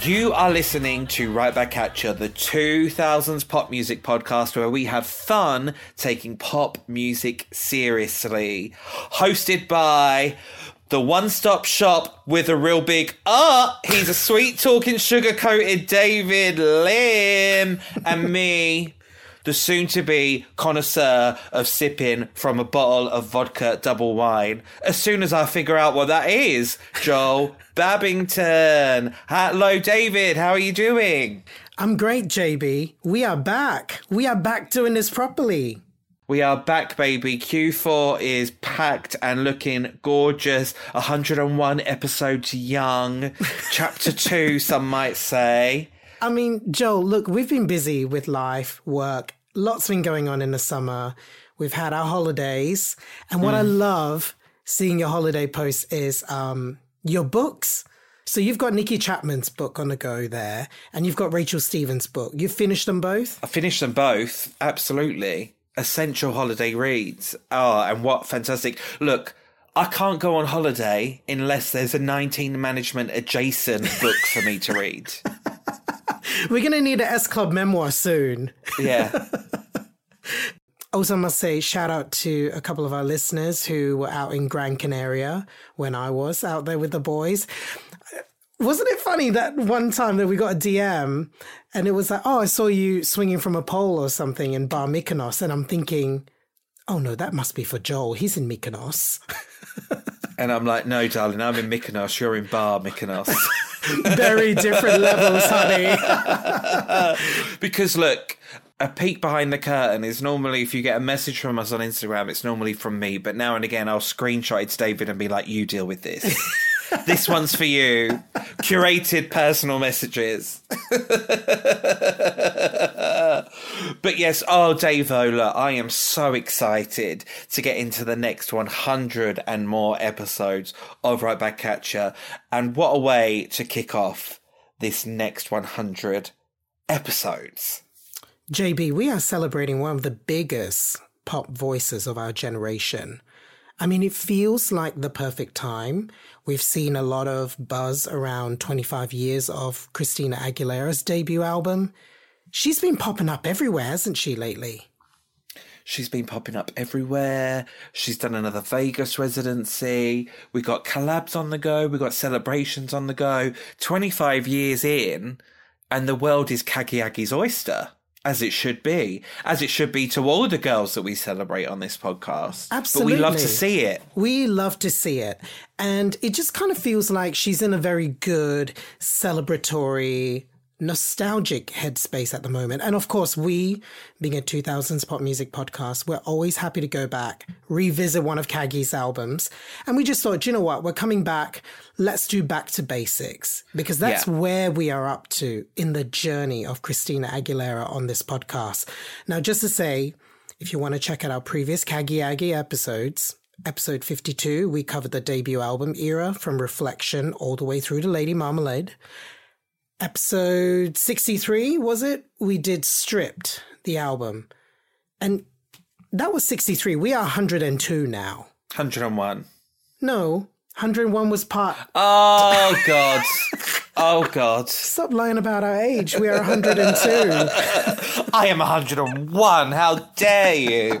You are listening to Right Back At Ya, the 2000s pop music podcast where we have fun taking pop music seriously. Hosted by the one-stop shop with a real big he's a sweet-talking, sugar-coated David Lim, and me, the soon-to-be connoisseur of sipping from a bottle of vodka double wine. As soon as I figure out what that is, Joel Babington. Hello, David. How are you doing? I'm great, JB. We are back. We are back doing this properly. We are back, baby. Q4 is packed and looking gorgeous. 101 episodes young. Chapter 2, some might say. I mean, Joel, look, we've been busy with life, work. Lots been going on in the summer. We've had our holidays. And what I love seeing your holiday posts is your books. So you've got Nikki Chapman's book on the go there, and you've got Rachel Stevens' book. You've finished them both? I finished them both, absolutely. Essential holiday reads. Oh, and what fantastic. Look, I can't go on holiday unless there's a 19 management adjacent book for me to read. We're going to need an S Club memoir soon. Yeah. Also, I must say, shout out to a couple of our listeners who were out in Gran Canaria when I was out there with the boys. Wasn't it funny that one time that we got a DM and it was like, oh, I saw you swinging from a pole or something in Bar Mykonos. And I'm thinking, oh, no, that must be for Joel. He's in Mykonos. And I'm like, no, darling, I'm in Mykonos. You're in Bar Mykonos. Very different levels, honey. Because, look, a peek behind the curtain is normally, if you get a message from us on Instagram, it's normally from me. But now and again, I'll screenshot it to David and be like, you deal with this. This one's for you. Curated personal messages. But yes, oh, Davo, look, I am so excited to get into the next 100 and more episodes of Right Back At Ya. And what a way to kick off this next 100 episodes. JB, we are celebrating one of the biggest pop voices of our generation. I mean, it feels like the perfect time. We've seen a lot of buzz around 25 years of Christina Aguilera's debut album. She's been popping up everywhere, hasn't she, lately? She's been popping up everywhere. She's done another Vegas residency. We got collabs on the go. We got celebrations on the go. 25 years in, and the world is Cagiagi's oyster. As it should be. As it should be to all the girls that we celebrate on this podcast. Absolutely. But we love to see it. We love to see it. And it just kind of feels like she's in a very good, celebratory, nostalgic headspace at the moment. And of course, we, being a 2000s pop music podcast, we're always happy to go back, revisit one of Cagi's albums. And we just thought, do you know what? We're coming back. Let's do back to basics, because that's where we are up to in the journey of Christina Aguilera on this podcast. Now, just to say, if you want to check out our previous Cagiagi episodes, episode 52, we covered the debut album era from Reflection all the way through to Lady Marmalade. Episode 63, was it? We did Stripped, the album. And that was 63. We are 102 now. 101. No, 101 was part... Oh, God. Oh, God. Stop lying about our age. We are 102. I am 101. How dare you?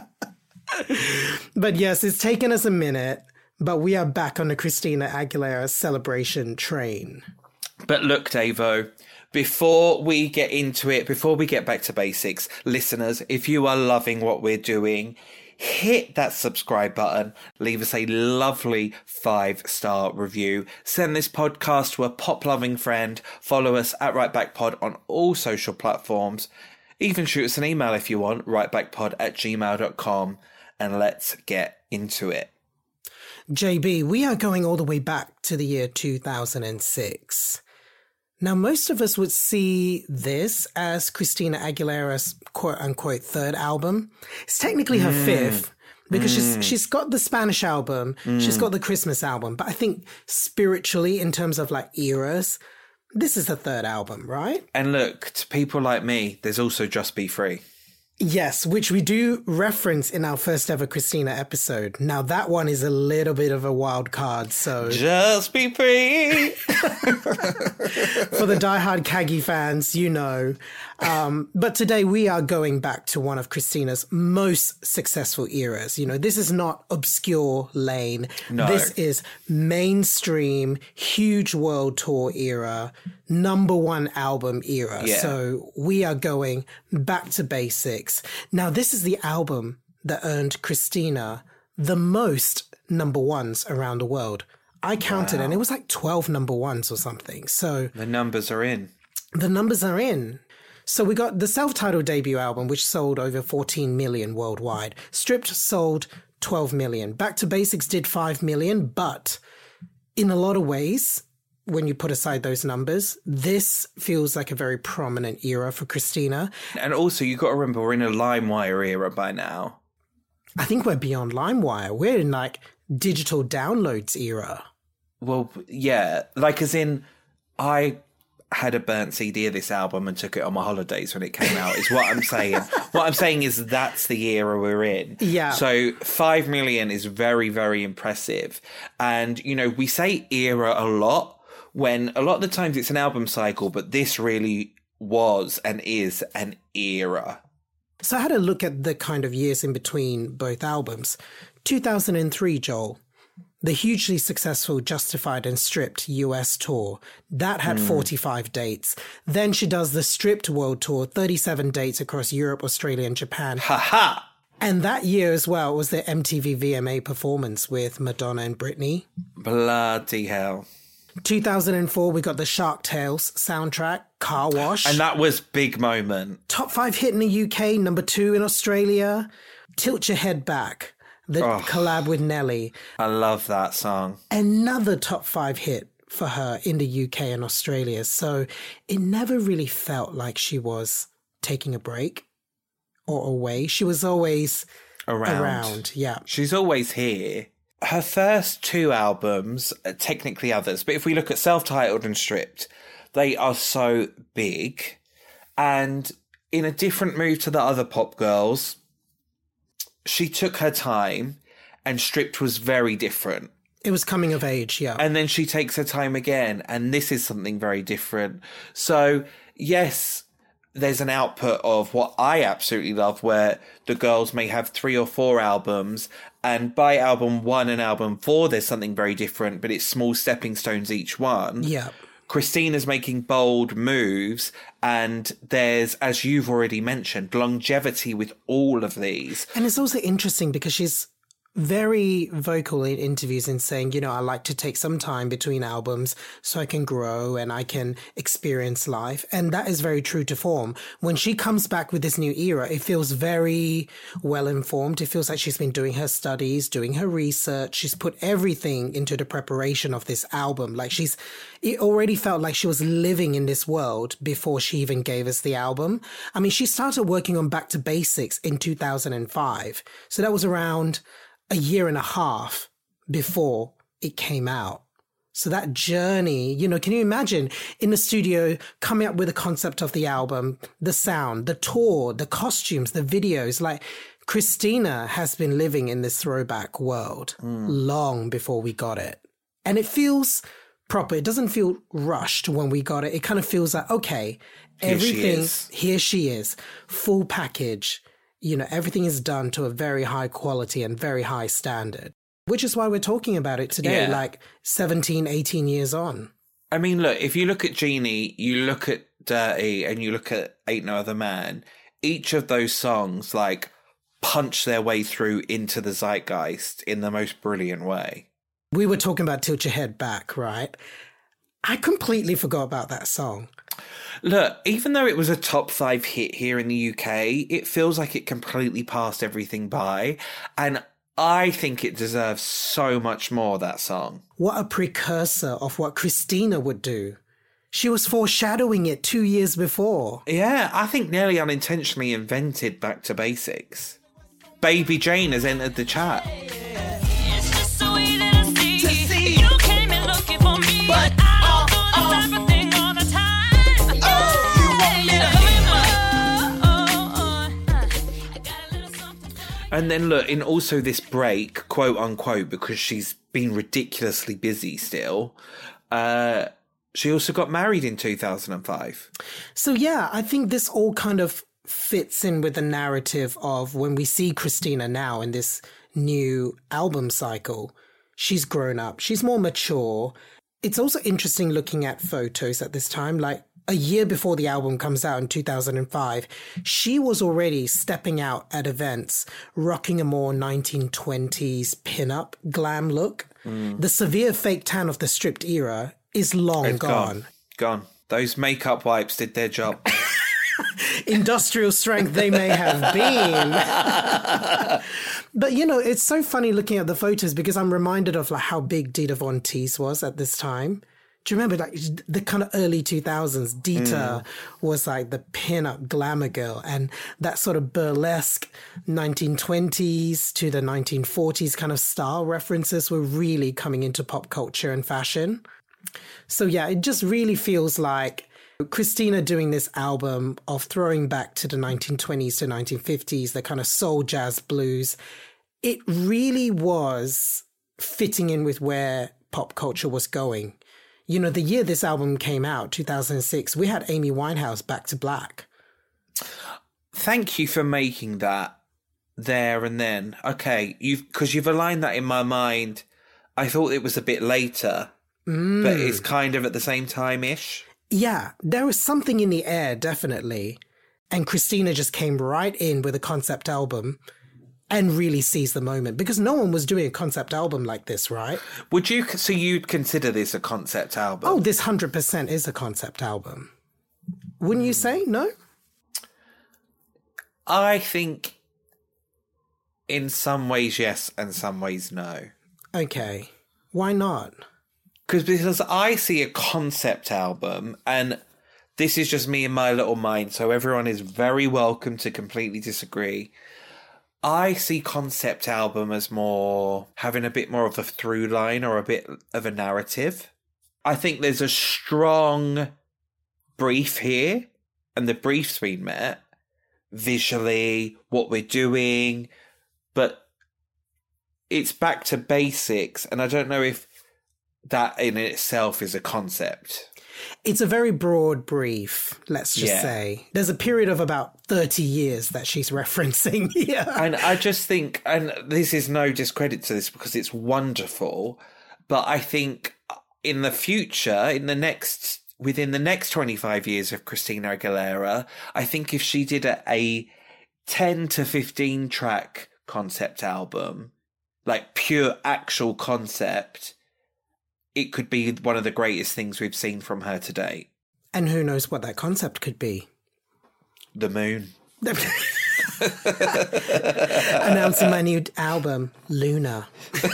But yes, it's taken us a minute, but we are back on the Christina Aguilera celebration train. But look, Davo, before we get into it, before we get back to basics, listeners, if you are loving what we're doing, hit that subscribe button, leave us a lovely 5-star review, send this podcast to a pop-loving friend, follow us at RightBackPod on all social platforms, even shoot us an email if you want, rightbackpod@gmail.com, and let's get into it. JB, we are going all the way back to the year 2006. Now, most of us would see this as Christina Aguilera's quote-unquote third album. It's technically her fifth, because she's got the Spanish album, she's got the Christmas album, but I think spiritually, in terms of like eras, this is the third album, right? And look, to people like me, there's also Just Be Free. Yes, which we do reference in our first ever Christina episode. Now, that one is a little bit of a wild card, so... Just be free. For the diehard Caggy fans, you know. But today we are going back to one of Christina's most successful eras. You know, this is not obscure lane. No. This is mainstream, huge world tour era, #1 album era. Yeah. So we are going back to basics. Now, this is the album that earned Christina the most #1s around the world. I counted and it was like 12 #1s or something. So The numbers are in. the numbers are in. So we got the self-titled debut album, which sold over 14 million worldwide. Stripped sold 12 million. Back to Basics did 5 million, but in a lot of ways, when you put aside those numbers, this feels like a very prominent era for Christina. And also, you got to remember, we're in a LimeWire era by now. I think we're beyond LimeWire. We're in like digital downloads era. Well, yeah, like as in, I had a burnt CD of this album and took it on my holidays when it came out, is what I'm saying. What I'm saying is that's the era we're in. Yeah. So 5 million is very, very impressive. And, you know, we say era a lot when a lot of the times it's an album cycle, but this really was and is an era. So I had a look at the kind of years in between both albums. 2003, Joel, the hugely successful Justified and Stripped US tour. That had 45 dates. Then she does the Stripped World Tour, 37 dates across Europe, Australia, and Japan. Ha-ha! And that year as well was the MTV VMA performance with Madonna and Britney. Bloody hell. 2004, we got the Shark Tales soundtrack, Car Wash. And that was big moment. Top 5 hit in the UK, #2 in Australia. Tilt Your Head Back, the collab with Nelly. I love that song. Another top 5 hit for her in the UK and Australia. So it never really felt like she was taking a break or away. She was always around. Yeah. She's always here. Her first 2 albums, technically others, but if we look at Self-Titled and Stripped, they are so big. And in a different move to the other pop girls, she took her time, and Stripped was very different. It was coming of age, yeah. And then she takes her time again, and this is something very different. So, yes, there's an output of what I absolutely love, where the girls may have 3 or 4 albums, and by album 1 and album 4, there's something very different, but it's small stepping stones each one. Yeah. Christina's making bold moves, and there's, as you've already mentioned, longevity with all of these. And it's also interesting because she's very vocal in interviews in saying, you know, I like to take some time between albums so I can grow and I can experience life. And that is very true to form. When she comes back with this new era, it feels very well informed. It feels like she's been doing her studies, doing her research. She's put everything into the preparation of this album. Like it already felt like she was living in this world before she even gave us the album. I mean, she started working on Back to Basics in 2005. So that was around a year and a half before it came out. So that journey, you know, can you imagine in the studio coming up with the concept of the album, the sound, the tour, the costumes, the videos? Like Christina has been living in this throwback world long before we got it. And it feels proper. It doesn't feel rushed when we got it. It kind of feels like, okay, here she is, full package. You know, everything is done to a very high quality and very high standard, which is why we're talking about it today, like 17, 18 years on. I mean, look, if you look at Genie, you look at Dirty, and you look at Ain't No Other Man, each of those songs, like, punch their way through into the zeitgeist in the most brilliant way. We were talking about Tilt Your Head Back, right? I completely forgot about that song. Look, even though it was a top 5 hit here in the UK, it feels like it completely passed everything by. And I think it deserves so much more, that song. What a precursor of what Christina would do. She was foreshadowing it 2 years before. Yeah, I think nearly unintentionally invented Back to Basics. Baby Jane has entered the chat. It's just so easy to see. You came in looking for me, but I don't do this type of thing all the time. And then look, in also this break, quote unquote, because she's been ridiculously busy still, she also got married in 2005. So yeah, I think this all kind of fits in with the narrative of when we see Christina now in this new album cycle. She's grown up. She's more mature. It's also interesting looking at photos at this time. Like a year before the album comes out in 2005, she was already stepping out at events, rocking a more 1920s pin-up glam look. The severe fake tan of the stripped era is long It's gone. Gone. Those makeup wipes did their job. Industrial strength they may have been. But, you know, it's so funny looking at the photos because I'm reminded of like how big Dita Von Teese was at this time. Do you remember like the kind of early 2000s? Dita was like the pin-up glamour girl, and that sort of burlesque 1920s to the 1940s kind of style references were really coming into pop culture and fashion. So yeah, it just really feels like Christina doing this album of throwing back to the 1920s to 1950s, the kind of soul, jazz, blues. It really was fitting in with where pop culture was going. You know, the year this album came out, 2006, we had Amy Winehouse back to black. Thank you for making that there and then. Okay, because you've aligned that in my mind. I thought it was a bit later, but it's kind of at the same time-ish. Yeah, there was something in the air, definitely. And Christina just came right in with a concept album and really seized the moment, because no one was doing a concept album like this, right? So you'd consider this a concept album? Oh, this 100% is a concept album. Wouldn't you say? No? I think in some ways yes and some ways no. Okay. Why not? Because I see a concept album, and this is just me in my little mind, so everyone is very welcome to completely disagree. I see concept album as more having a bit more of a through line or a bit of a narrative. I think there's a strong brief here, and the brief's been met visually, what we're doing, but it's back to basics, and I don't know if that in itself is a concept. It's a very broad brief, let's just say. There's a period of about 30 years that she's referencing here. And I just think, and this is no discredit to this because it's wonderful, but I think in the future, within the next 25 years of Christina Aguilera, I think if she did a 10 to 15 track concept album, like pure actual concept, it could be one of the greatest things we've seen from her to date. And who knows what that concept could be? The moon. Announcing my new album, Luna.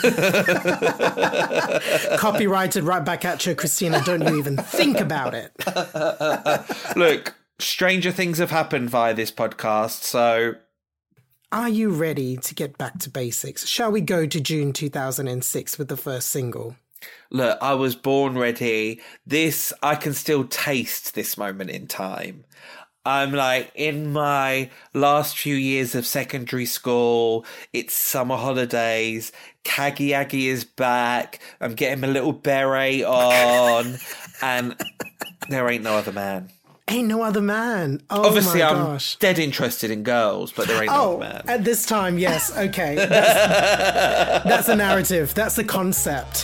Copyrighted right back at you, Christina. Don't you even think about it. Look, stranger things have happened via this podcast, so... Are you ready to get back to basics? Shall we go to June 2006 with the first single? Look, I was born ready. I can still taste this moment in time. I'm like in my last few years of secondary school. It's summer holidays. Kagi Aggie is back. I'm getting my little beret on. And there ain't no other man. Ain't no other man. Oh, obviously, my I'm gosh. dead interested in girls, but there ain't no other man. At this time, yes. Okay. That's a narrative. That's a concept.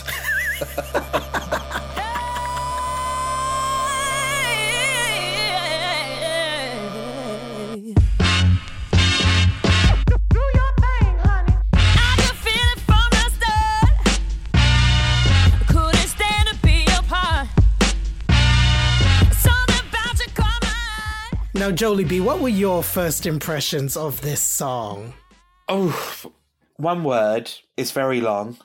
Now, Jolie B, what were your first impressions of this song? Oh, one word. It's very long.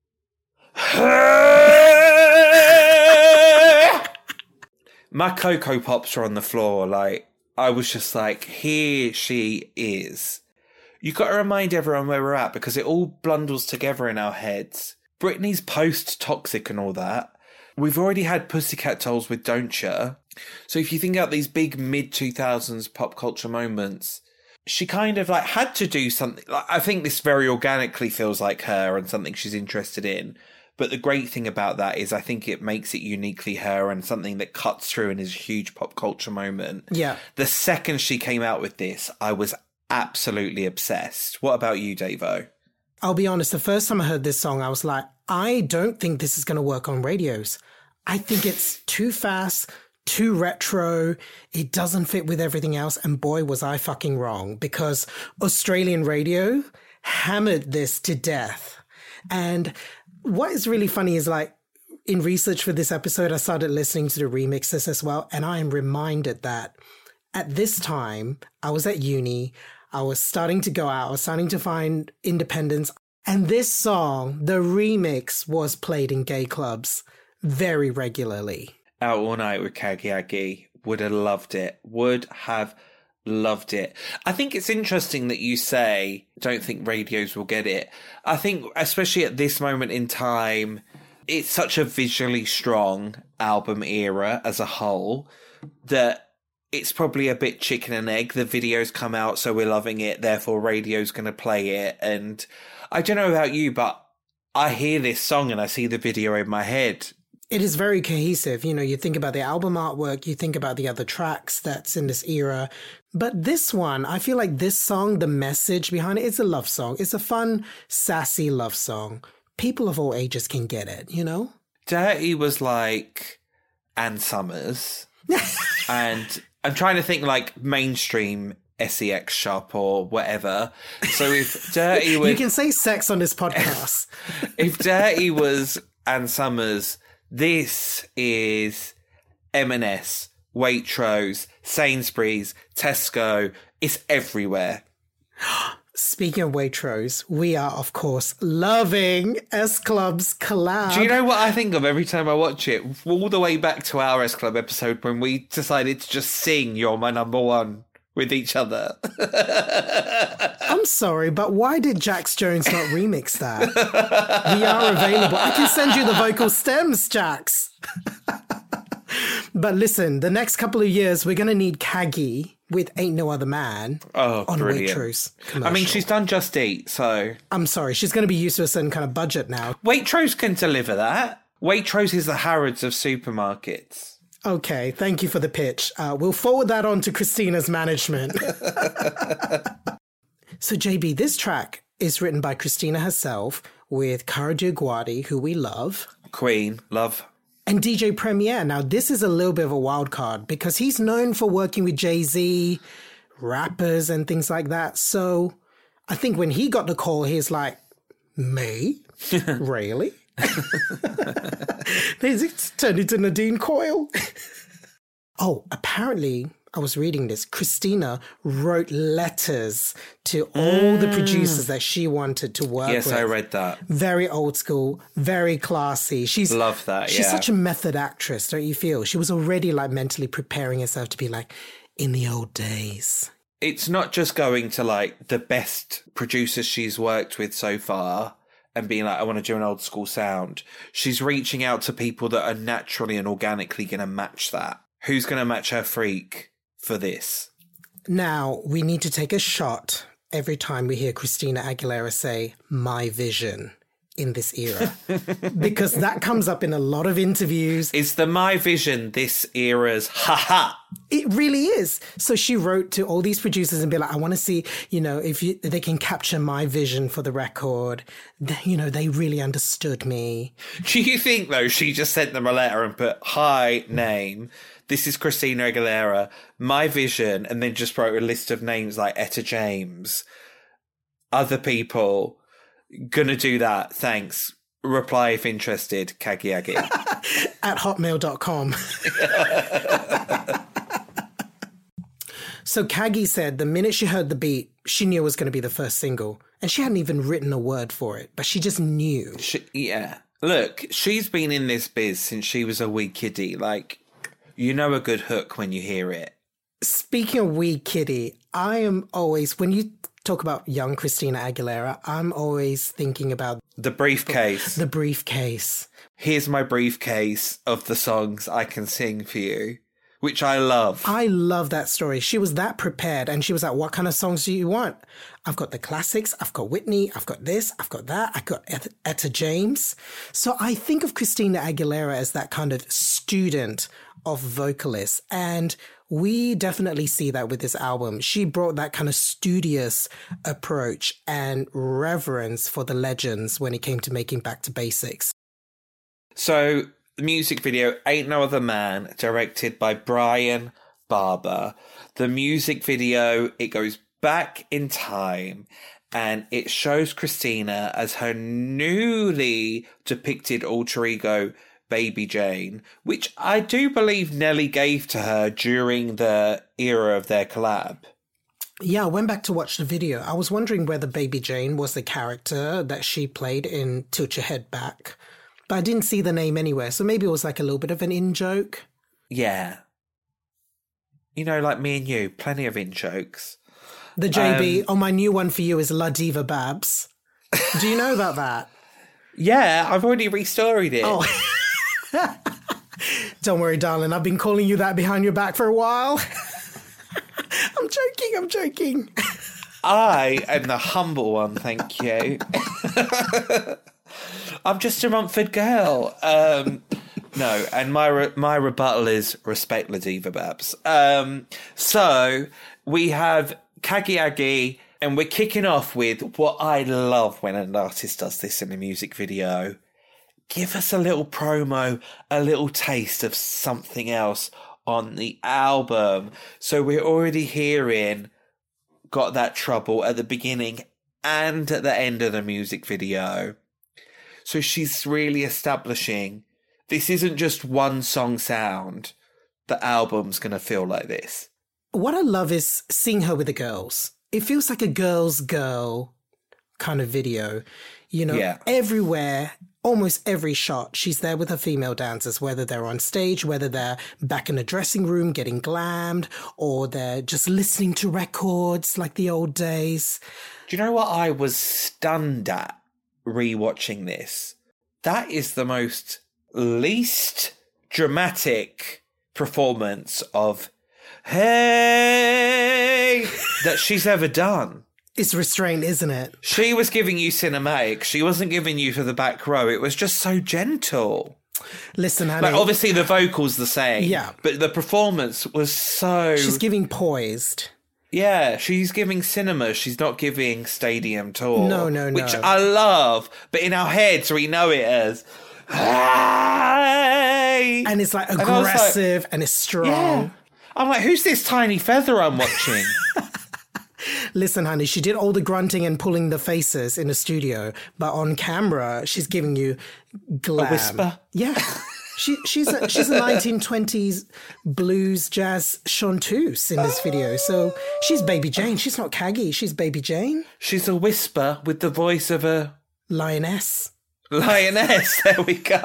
My Cocoa Pops are on the floor. Like, I was just like, here she is. You've got to remind everyone where we're at because it all blundles together in our heads. Britney's post-Toxic and all that. We've already had Pussycat Dolls with Don't Ya. So if you think about these big mid-2000s pop culture moments, she kind of like had to do something. Like, I think this very organically feels like her and something she's interested in. But the great thing about that is I think it makes it uniquely her and something that cuts through and is a huge pop culture moment. Yeah. The second she came out with this, I was absolutely obsessed. What about you, Davo? I'll be honest, the first time I heard this song, I was like, I don't think this is going to work on radios. I think it's too fast, too retro. It doesn't fit with everything else. And boy, was I fucking wrong, because Australian radio hammered this to death. And what is really funny is, like, in research for this episode, I started listening to the remixes as well. And I am reminded that at this time, I was at uni. I was starting to go out. I was starting to find independence. And this song, the remix, was played in gay clubs very regularly. Out All Night with Kagiagi. Would have loved it. Would have loved it. I think it's interesting that you say, don't think radios will get it. I think, especially at this moment in time, it's such a visually strong album era as a whole that it's probably a bit chicken and egg. The videos come out, so we're loving it, therefore radio's going to play it. And I don't know about you, but I hear this song and I see the video in my head. It is very cohesive. You know, you think about the album artwork, you think about the other tracks that's in this era. But this one, I feel like this song, the message behind it, it's a love song. It's a fun, sassy love song. People of all ages can get it, you know? Dirty was like Ann Summers. And I'm trying to think like mainstream SEX shop or whatever. So if Dirty was... You can say sex on this podcast. If Dirty was Ann Summers, this is M&S, Waitrose, Sainsbury's, Tesco. It's everywhere. Speaking of Waitrose, we are, of course, loving S Club's collab. Do you know what I think of every time I watch it? All the way back to our S Club episode when we decided to just sing You're My Number One with each other. I'm sorry, but why did Jax Jones not remix that? We are available. I can send you the vocal stems, Jax. But listen, the next couple of years, we're going to need Kagi with Ain't No Other Man on brilliant. Waitrose commercial. I mean, she's done Just Eat, so... I'm sorry, she's going to be used to a certain kind of budget now. Waitrose can deliver that. Waitrose is the Harrods of supermarkets. Okay, thank you for the pitch. We'll forward that on to Christina's management. So, JB, this track is written by Christina herself with Cara Dioguardi, who we love. Queen, love. And DJ Premier. Now, this is a little bit of a wild card because he's known for working with Jay-Z, rappers and things like that. So I think when he got the call, he's like, me? Really? It's turned into Nadine Coyle. Oh, apparently, I was reading this. Christina wrote letters to all the producers that she wanted to work with. Yes, I read that. Very old school, very classy. Love that, She's yeah. such a method actress, don't you feel? She was already like mentally preparing herself to be like, in the old days. It's not just going to like the best producers she's worked with so far and being like, I want to do an old school sound. She's reaching out to people that are naturally and organically going to match that. Who's going to match her freak for this? Now, we need to take a shot every time we hear Christina Aguilera say, my vision in this era. Because that comes up in a lot of interviews. Is the My Vision this era's ha-ha? It really is. So she wrote to all these producers and be like, I want to see, you know, if they can capture my vision for the record. They really understood me. Do you think, though, she just sent them a letter and put, hi, name, this is Christina Aguilera, my vision, and then just wrote a list of names like Etta James, other people, gonna do that, thanks. Reply if interested, Kagiagi. At hotmail.com. So Kagi said the minute she heard the beat, she knew it was going to be the first single. And she hadn't even written a word for it, but she just knew. Yeah. Look, she's been in this biz since she was a wee kiddie. Like, you know a good hook when you hear it. Speaking of wee kiddie, I am always, when you talk about young Christina Aguilera, I'm always thinking about the briefcase. The briefcase. Here's my briefcase of the songs I can sing for you. which I love. I love that story. She was that prepared, and she was like, what kind of songs do you want? I've got the classics, I've got Whitney, I've got this, I've got that, I've got Etta James. So I think of Christina Aguilera as that kind of student of vocalists, and we definitely see that with this album. She brought that kind of studious approach and reverence for the legends when it came to making Back to Basics. So the music video, Ain't No Other Man, directed by Brian Barber. The music video, it goes back in time and it shows Christina as her newly depicted alter ego, Baby Jane, which I do believe Nelly gave to her during the era of their collab. Yeah, I went back to watch the video. I was wondering whether Baby Jane was the character that she played in Tilt Your Head Back, but I didn't see the name anywhere, so maybe it was like a little bit of an in-joke. Yeah. You know, like me and you, plenty of in-jokes. The JB, my new one for you is La Diva Babs. Do you know about that? Yeah, I've already restoried it. Oh. Don't worry, darling. I've been calling you that behind your back for a while. I'm joking. I am the humble one, thank you. I'm just a Romford girl. No, and my rebuttal is respect La Diva Babs. So we have Kagi, and we're kicking off with what I love when an artist does this in a music video. Give us a little promo, a little taste of something else on the album. So we're already hearing Got That Trouble at the beginning and at the end of the music video. So she's really establishing this isn't just one song sound. The album's going to feel like this. What I love is seeing her with the girls. It feels like a girl's girl kind of video. You know, Everywhere, almost every shot, she's there with her female dancers, whether they're on stage, whether they're back in a dressing room getting glammed, or they're just listening to records like the old days. Do you know what I was stunned at rewatching this? That is the most least dramatic performance of "Hey" that she's ever done. It's restrained, isn't it? She was giving you cinematic. She wasn't giving you for the back row. It was just so gentle. Listen, honey. Like, obviously the vocals the same. Yeah. But the performance was so... She's giving poised. Yeah, she's giving cinema. She's not giving stadium tour. No. Which I love. But in our heads, we know it as... Hey! And it's like aggressive and it's strong. Yeah. I'm like, who's this tiny feather I'm watching? Listen, honey, she did all the grunting and pulling the faces in the studio, but on camera, she's giving you glam. A whisper? Yeah. She's a 1920s blues jazz chanteuse in this video. So she's Baby Jane. She's not Kagi. She's Baby Jane. She's a whisper with the voice of a... Lioness. There we go.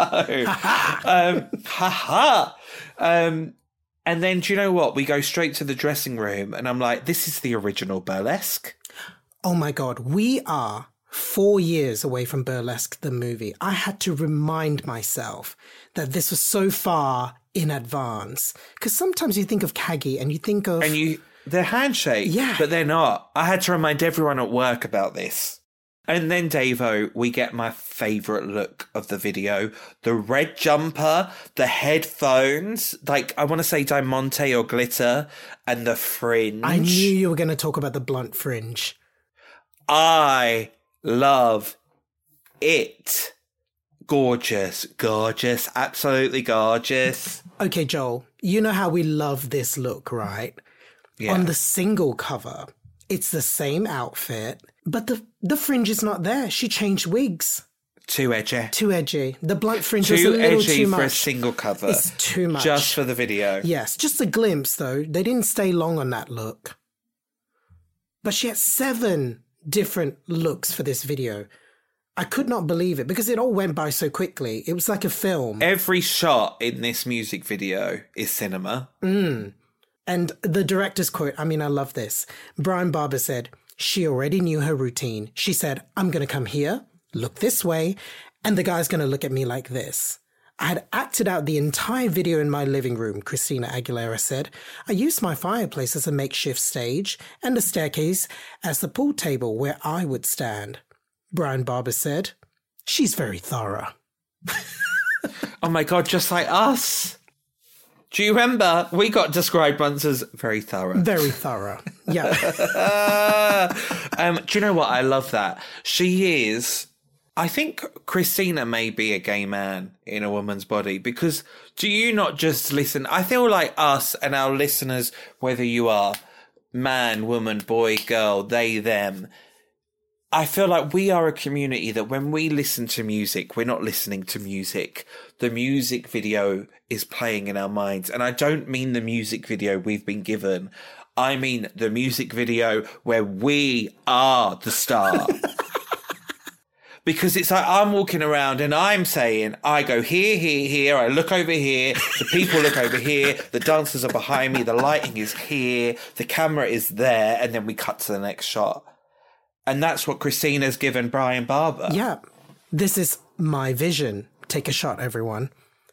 And then, do you know what? We go straight to the dressing room, and I'm like, this is the original Burlesque. Oh, my God. We are 4 years away from Burlesque, the movie. I had to remind myself that this was so far in advance. Because sometimes you think of Kagi and you think of... And they're handshake, yeah, but they're not. I had to remind everyone at work about this. And then, Davo, we get my favourite look of the video. The red jumper, the headphones, like, I want to say diamante or glitter, and the fringe. I knew you were going to talk about the blunt fringe. I love it. Gorgeous, absolutely gorgeous. Okay, Joel, you know how we love this look, right? Yeah. On the single cover, it's the same outfit, but the fringe is not there. She changed wigs. Too edgy. The blunt fringe was a little too much. For a single cover. It's too much. Just for the video. Yes, just a glimpse, though. They didn't stay long on that look. But she had 7 different looks for this video. I could not believe it because it all went by so quickly. It was like a film. Every shot in this music video is cinema. And the director's quote, I mean, I love this. Brian Barber said, she already knew her routine. She said, I'm going to come here, look this way, and the guy's going to look at me like this. I had acted out the entire video in my living room, Christina Aguilera said. I used my fireplace as a makeshift stage and the staircase as the pool table where I would stand. Brian Barber said, she's very thorough. Oh my God, just like us. Do you remember? We got described once as very thorough. Very thorough. Yeah. Do you know what? I love that. She is... I think Christina may be a gay man in a woman's body, because do you not just listen? I feel like us and our listeners, whether you are man, woman, boy, girl, they, them, I feel like we are a community that when we listen to music, we're not listening to music. The music video is playing in our minds. And I don't mean the music video we've been given. I mean the music video where we are the star. Because it's like I'm walking around and I'm saying, I go here, here, here, I look over here, the people look over here, the dancers are behind me, the lighting is here, the camera is there, and then we cut to the next shot. And that's what Christina's given Brian Barber. Yeah. This is my vision. Take a shot, everyone.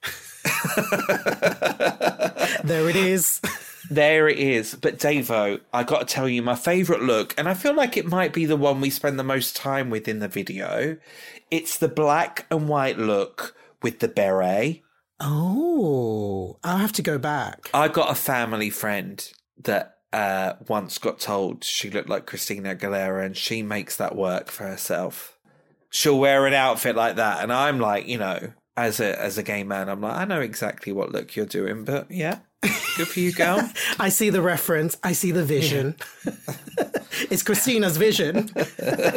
There it is. There it is. But Davo, I got to tell you, my favourite look, and I feel like it might be the one we spend the most time with in the video, it's the black and white look with the beret. Oh, I'll have to go back. I got a family friend that once got told she looked like Christina Aguilera, and she makes that work for herself. She'll wear an outfit like that, and I'm like, you know, as a gay man, I'm like, I know exactly what look you're doing, but yeah. Good for you, girl. I see the reference. I see the vision. Yeah. It's Christina's vision. Do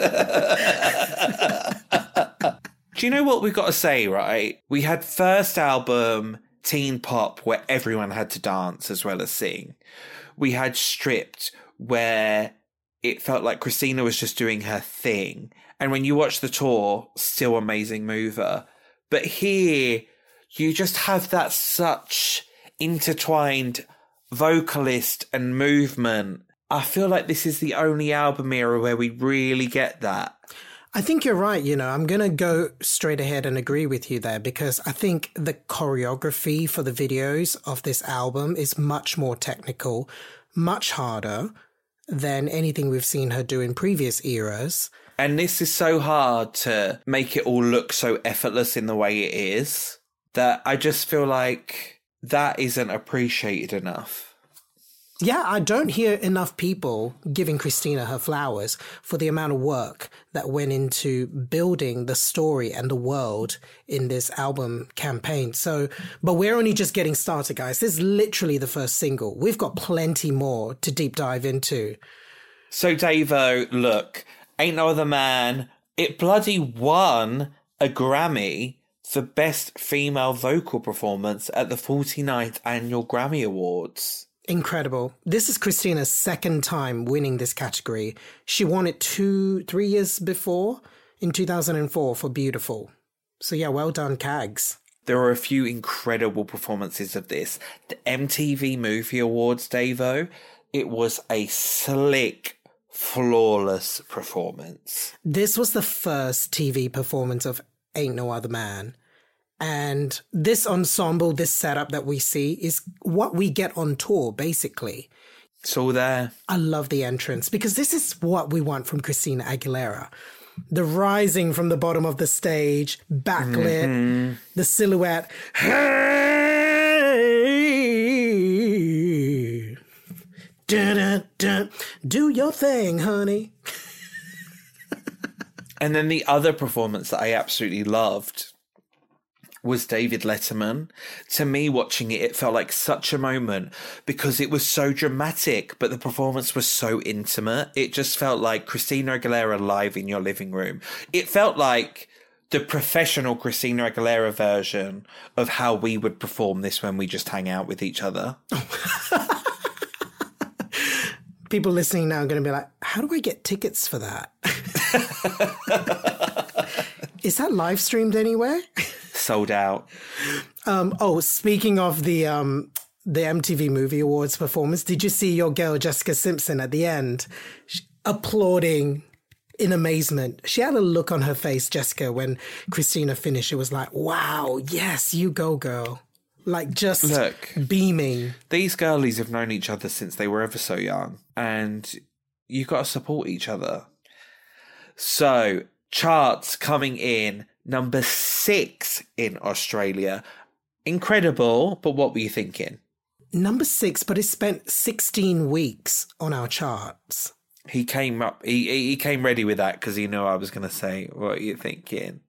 you know what we've got to say, right? We had first album, teen pop, where everyone had to dance as well as sing. We had Stripped, where it felt like Christina was just doing her thing. And when you watch the tour, still amazing mover. But here, you just have that such intertwined vocalist and movement. I feel like this is the only album era where we really get that. I think you're right. You know, I'm going to go straight ahead and agree with you there, because I think the choreography for the videos of this album is much more technical, much harder than anything we've seen her do in previous eras. And this is so hard to make it all look so effortless in the way it is, that I just feel like that isn't appreciated enough. Yeah, I don't hear enough people giving Christina her flowers for the amount of work that went into building the story and the world in this album campaign. So, but we're only just getting started, guys. This is literally the first single. We've got plenty more to deep dive into. So, Davo, look, Ain't No Other Man, it bloody won a Grammy for Best Female Vocal Performance at the 49th Annual Grammy Awards. Incredible. This is Christina's second time winning this category. She won it 3 years before, in 2004, for Beautiful. So yeah, well done, Cags. There are a few incredible performances of this. The MTV Movie Awards, Davo, it was a slick, flawless performance. This was the first TV performance of Ain't No Other Man. And this ensemble, this setup that we see is what we get on tour, basically. It's all there. I love the entrance, because this is what we want from Christina Aguilera. The rising from the bottom of the stage, backlit, the silhouette. Hey, dun, dun, do your thing, honey. And then the other performance that I absolutely loved was David Letterman. To me, watching it, it felt like such a moment because it was so dramatic, but the performance was so intimate. It just felt like Christina Aguilera live in your living room. It felt like the professional Christina Aguilera version of how we would perform this when we just hang out with each other. People listening now are going to be like, how do I get tickets for that? Is that live streamed anywhere? Sold out. Speaking of the MTV Movie Awards performance, did you see your girl Jessica Simpson at the end applauding in amazement. She had a look on her face, Jessica, when Christina finished. It was like, wow, yes, you go, girl. Like, just Look, beaming. these girlies have known each other since they were ever so young, and you've got to support each other. So, charts coming in, number 6 in Australia. Incredible, but what were you thinking? Number 6, but it spent 16 weeks on our charts. He came up. He came ready with that because he knew I was going to say, "What are you thinking?"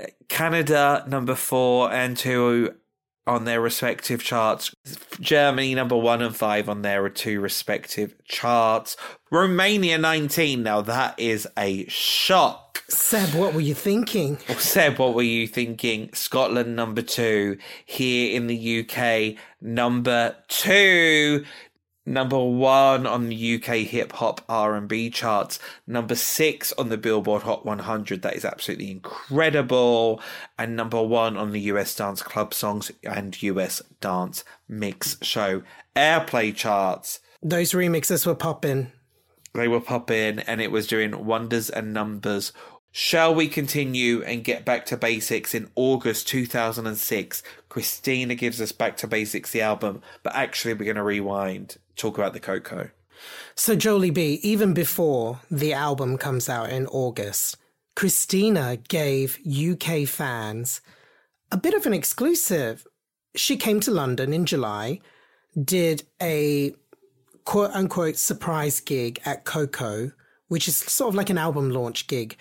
Canada number 4 and 2 on their respective charts. Germany number 1 and 5 on their 2 respective charts. Romania 19. Now that is a shock. Seb, what were you thinking? Seb, what were you thinking? Scotland number 2. Here in the UK number 2. Number 1 on the UK hip hop R&B charts. Number 6 on the Billboard Hot 100. That is absolutely incredible. And number 1 on the US Dance Club Songs and US Dance Mix Show Airplay charts. Those remixes were popping. They were popping and it was doing wonders and numbers. Shall we continue and get back to basics? In August 2006, Christina gives us Back to Basics, the album, but actually we're going to rewind, talk about the Coco. So Jolie B, even before the album comes out in August, Christina gave UK fans a bit of an exclusive. She came to London in July, did a quote-unquote surprise gig at Coco, which is sort of like an album launch gig.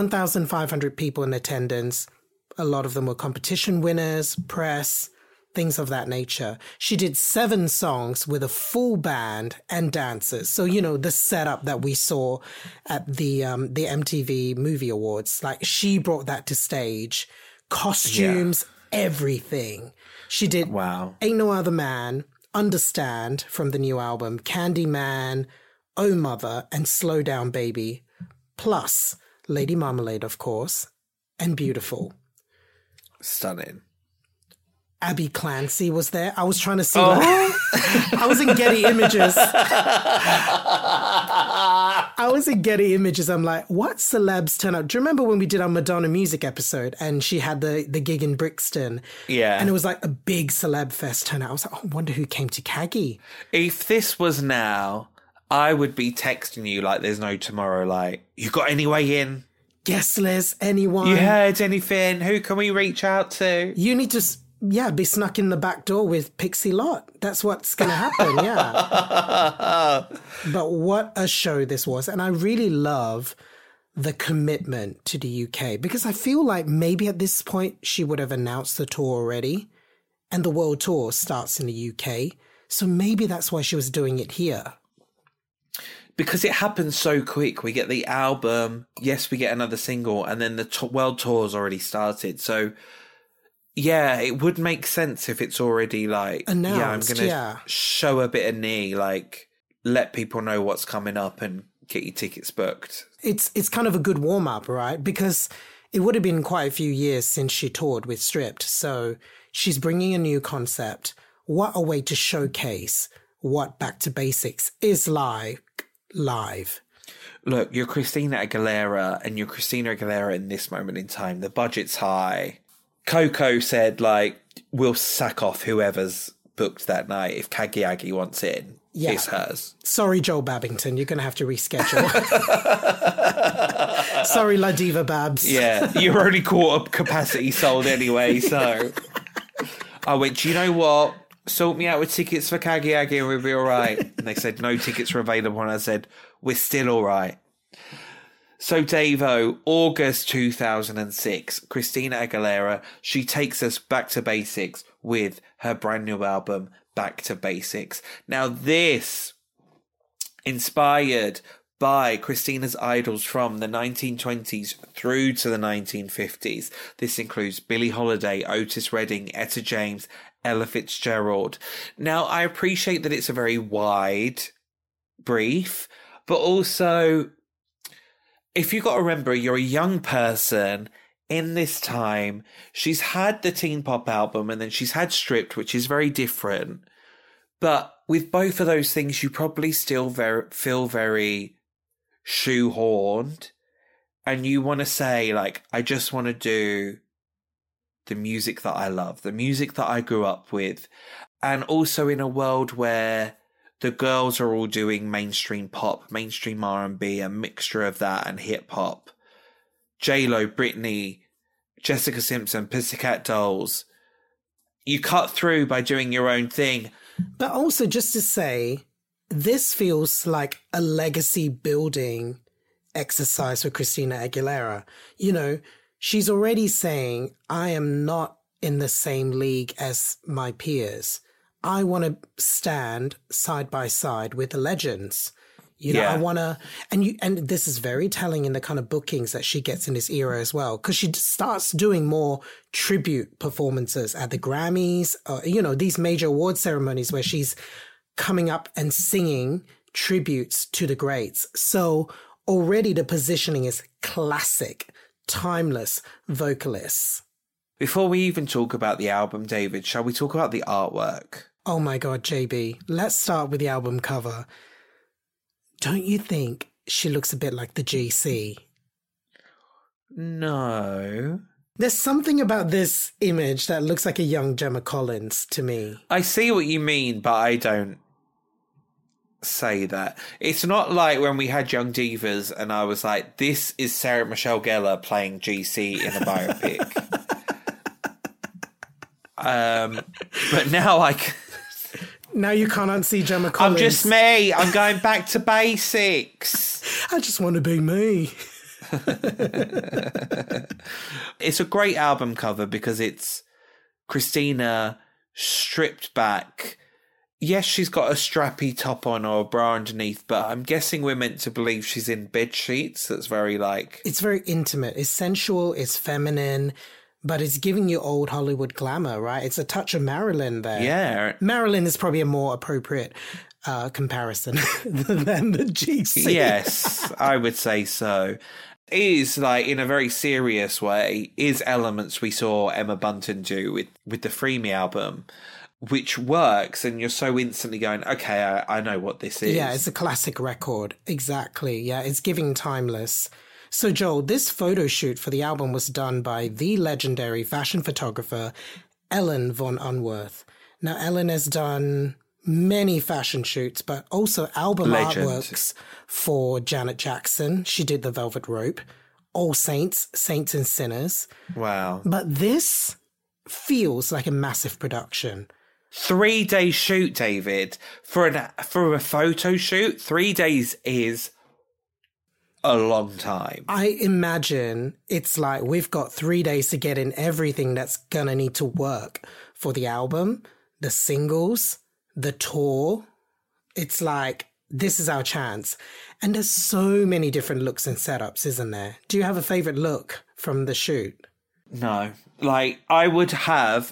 1,500 people in attendance. A lot of them were competition winners, press, things of that nature. She did 7 songs with a full band and dancers. So, you know, the setup that we saw at the MTV Movie Awards, like she brought that to stage. Costumes, everything. She did Wow. Ain't No Other Man, Understand from the new album, Candyman, Oh Mother, and Slow Down Baby, plus Lady Marmalade, of course, and Beautiful. Stunning. Abby Clancy was there. I was trying to see I was in Getty Images. I was in Getty Images. I'm like, what celebs turn up? Do you remember when we did our Madonna music episode and she had the gig in Brixton? Yeah. And it was like a big celeb fest turnout. I was like, oh, I wonder who came to Caggy. If this was now, I would be texting you like there's no tomorrow, like, you got any way in? Guest list, anyone? You heard anything? Who can we reach out to? You need to, be snuck in the back door with Pixie Lott. That's what's going to happen, yeah. But what a show this was. And I really love the commitment to the UK because I feel like maybe at this point she would have announced the tour already and the world tour starts in the UK. So maybe that's why she was doing it here. Because it happens so quick. We get the album, yes, we get another single, and then the world tour's already started. So, yeah, it would make sense if it's already like, announced, I'm going to show a bit of knee, like, let people know what's coming up and get your tickets booked. It's kind of a good warm-up, right? Because it would have been quite a few years since she toured with Stripped. So she's bringing a new concept. What a way to showcase what Back to Basics is like live. Look, you're Christina Aguilera, and you're Christina Aguilera in this moment in time. The budget's high. Coco said, like, we'll sack off whoever's booked that night. If Caggy Aggy wants in, it's hers. Sorry, Joel Babington, you're going to have to reschedule. Sorry, La Diva Babs. Yeah, you're only quarter capacity sold anyway, so... I went, do you know what? Sort me out with tickets for Caggy Aggy and we'll be all right. And they said no tickets were available, and I said, we're still all right. So, Davo, August 2006, Christina Aguilera, she takes us back to basics with her brand new album, Back to Basics. Now, this, inspired by Christina's idols from the 1920s through to the 1950s. This includes Billie Holiday, Otis Redding, Etta James, Ella Fitzgerald. Now, I appreciate that it's a very wide brief, but also, if you've got to remember, you're a young person in this time. She's had the teen pop album and then she's had Stripped, which is very different. But with both of those things, you probably still feel very shoehorned. and you want to say, like, I just want to do the music that I love, the music that I grew up with, and also in a world where the girls are all doing mainstream pop, mainstream R&B, a mixture of that and hip hop. J-Lo, Britney, Jessica Simpson, Pussycat Dolls. You cut through by doing your own thing. But also, just to say, this feels like a legacy building exercise for Christina Aguilera. You know, she's already saying, I am not in the same league as my peers. I want to stand side by side with the legends. You know, I want to, and this is very telling in the kind of bookings that she gets in this era as well, because she starts doing more tribute performances at the Grammys, you know, these major award ceremonies where she's coming up and singing tributes to the greats. So already the positioning is classic, timeless vocalists. Before we even talk about the album, David, shall we talk about the artwork? Oh my God, JB. Let's start with the album cover. Don't you think she looks a bit like the GC? No. There's something about this image that looks like a young Gemma Collins to me. I see what you mean, but I don't say that. It's not like when we had Young Divas and I was like, this is Sarah Michelle Gellar playing GC in a biopic. But now Now you can't unsee Gemma Collins. I'm just me. I'm going back to basics. I just want to be me. It's a great album cover because it's Christina stripped back. Yes, she's got a strappy top on or a bra underneath, but I'm guessing we're meant to believe she's in bed sheets. That's very like... It's very intimate. It's sensual. It's feminine. But it's giving you old Hollywood glamour, right? It's a touch of Marilyn there. Yeah. Marilyn is probably a more appropriate comparison than the GC. Yes, I would say so. It is, like, in a very serious way, is elements we saw Emma Bunton do with the Free Me album, which works, and you're so instantly going, okay, I know what this is. Yeah, it's a classic record. Exactly. Yeah, it's giving timeless. So, Joel, this photo shoot for the album was done by the legendary fashion photographer Ellen von Unworth. Now, Ellen has done many fashion shoots, but also album artworks for Janet Jackson. She did The Velvet Rope, All Saints, Saints and Sinners. Wow. But this feels like a massive production. 3-day shoot, David. For a photo shoot, 3 days is a long time. I imagine it's like we've got 3 days to get in everything that's gonna need to work for the album, the singles, the tour. It's like, this is our chance. And there's so many different looks and setups, isn't there? Do you have a favorite look from the shoot? No. Like, I would have...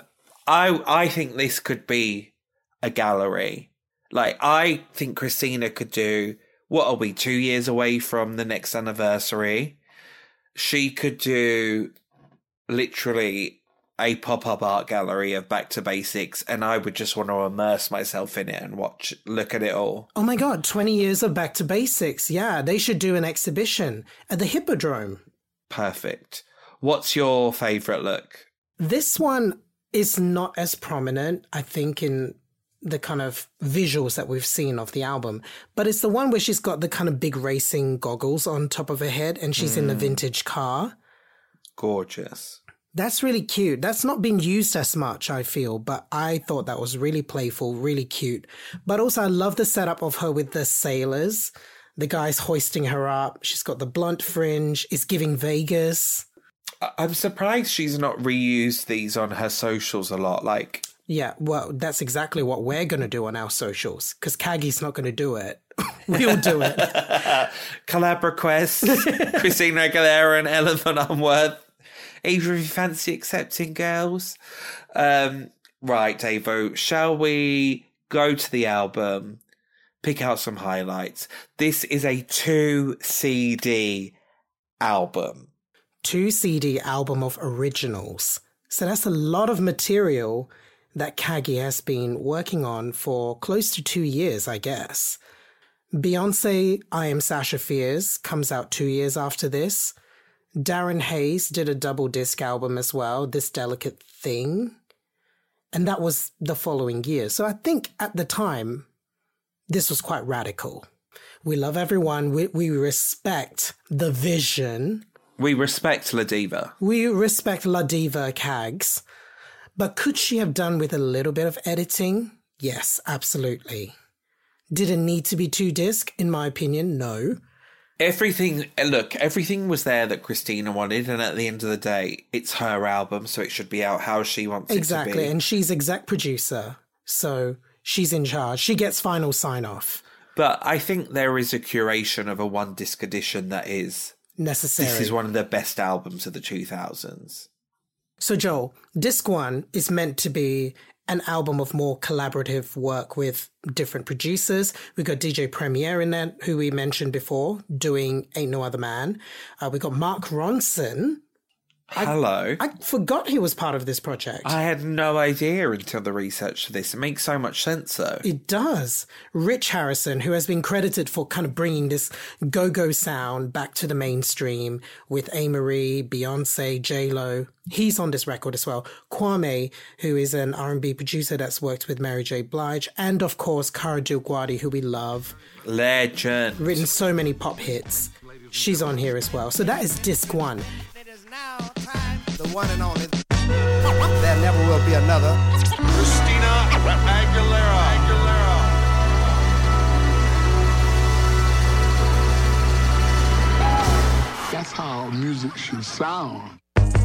I think this could be a gallery. Like, I think Christina could do... What are we, 2 years away from the next anniversary? She could do literally a pop-up art gallery of Back to Basics, and I would just want to immerse myself in it and look at it all. Oh my God, 20 years of Back to Basics. Yeah, they should do an exhibition at the Hippodrome. Perfect. What's your favourite look? This one is not as prominent, I think, in the kind of visuals that we've seen of the album, but it's the one where she's got the kind of big racing goggles on top of her head and she's in the vintage car. Gorgeous. That's really cute. That's not been used as much, I feel, but I thought that was really playful, really cute. But also I love the setup of her with the sailors, the guys hoisting her up. She's got the blunt fringe. It's giving Vegas. I'm surprised she's not reused these on her socials a lot. Like, yeah, well, that's exactly what we're going to do on our socials, because Caggie's not going to do it. We'll do it. Collab requests, Christina Aguilera and Ellen von Unworth. Either of you fancy accepting, girls? Right, Davo, shall we go to the album, pick out some highlights? This is a 2 CD album. 2 CD album of originals. So that's a lot of material that Caggie has been working on for close to 2 years, I guess. Beyonce, I Am Sasha Fierce comes out 2 years after this. Darren Hayes did a double disc album as well, This Delicate Thing. And that was the following year. So I think at the time, this was quite radical. We love everyone. We respect the vision. We respect La Diva. We respect La Diva Cags. But could she have done with a little bit of editing? Yes, absolutely. Did it need to be 2-disc? In my opinion, no. Everything was there that Christina wanted, and at the end of the day, it's her album, so it should be out how she wants it to be. Exactly, and she's exec producer, so she's in charge. She gets final sign-off. But I think there is a curation of a 1-disc edition that is necessary. This is one of the best albums of the 2000s. So, Joel, Disc 1 is meant to be an album of more collaborative work with different producers. We got DJ Premier in there, who we mentioned before, doing Ain't No Other Man. We got Mark Ronson. Hello. I forgot he was part of this project. I had no idea until the research for this. It makes so much sense, though. It does. Rich Harrison, who has been credited for kind of bringing this go-go sound back to the mainstream with A-Marie, Beyonce, J-Lo. He's on this record as well. Kwame, who is an R&B producer that's worked with Mary J. Blige. And, of course, Cara Dilguadi, who we love. Legend. Written so many pop hits. She's on here as well. So that is Disc 1. The one and only. There never will be another. Christina Aguilera. That's how music should sound.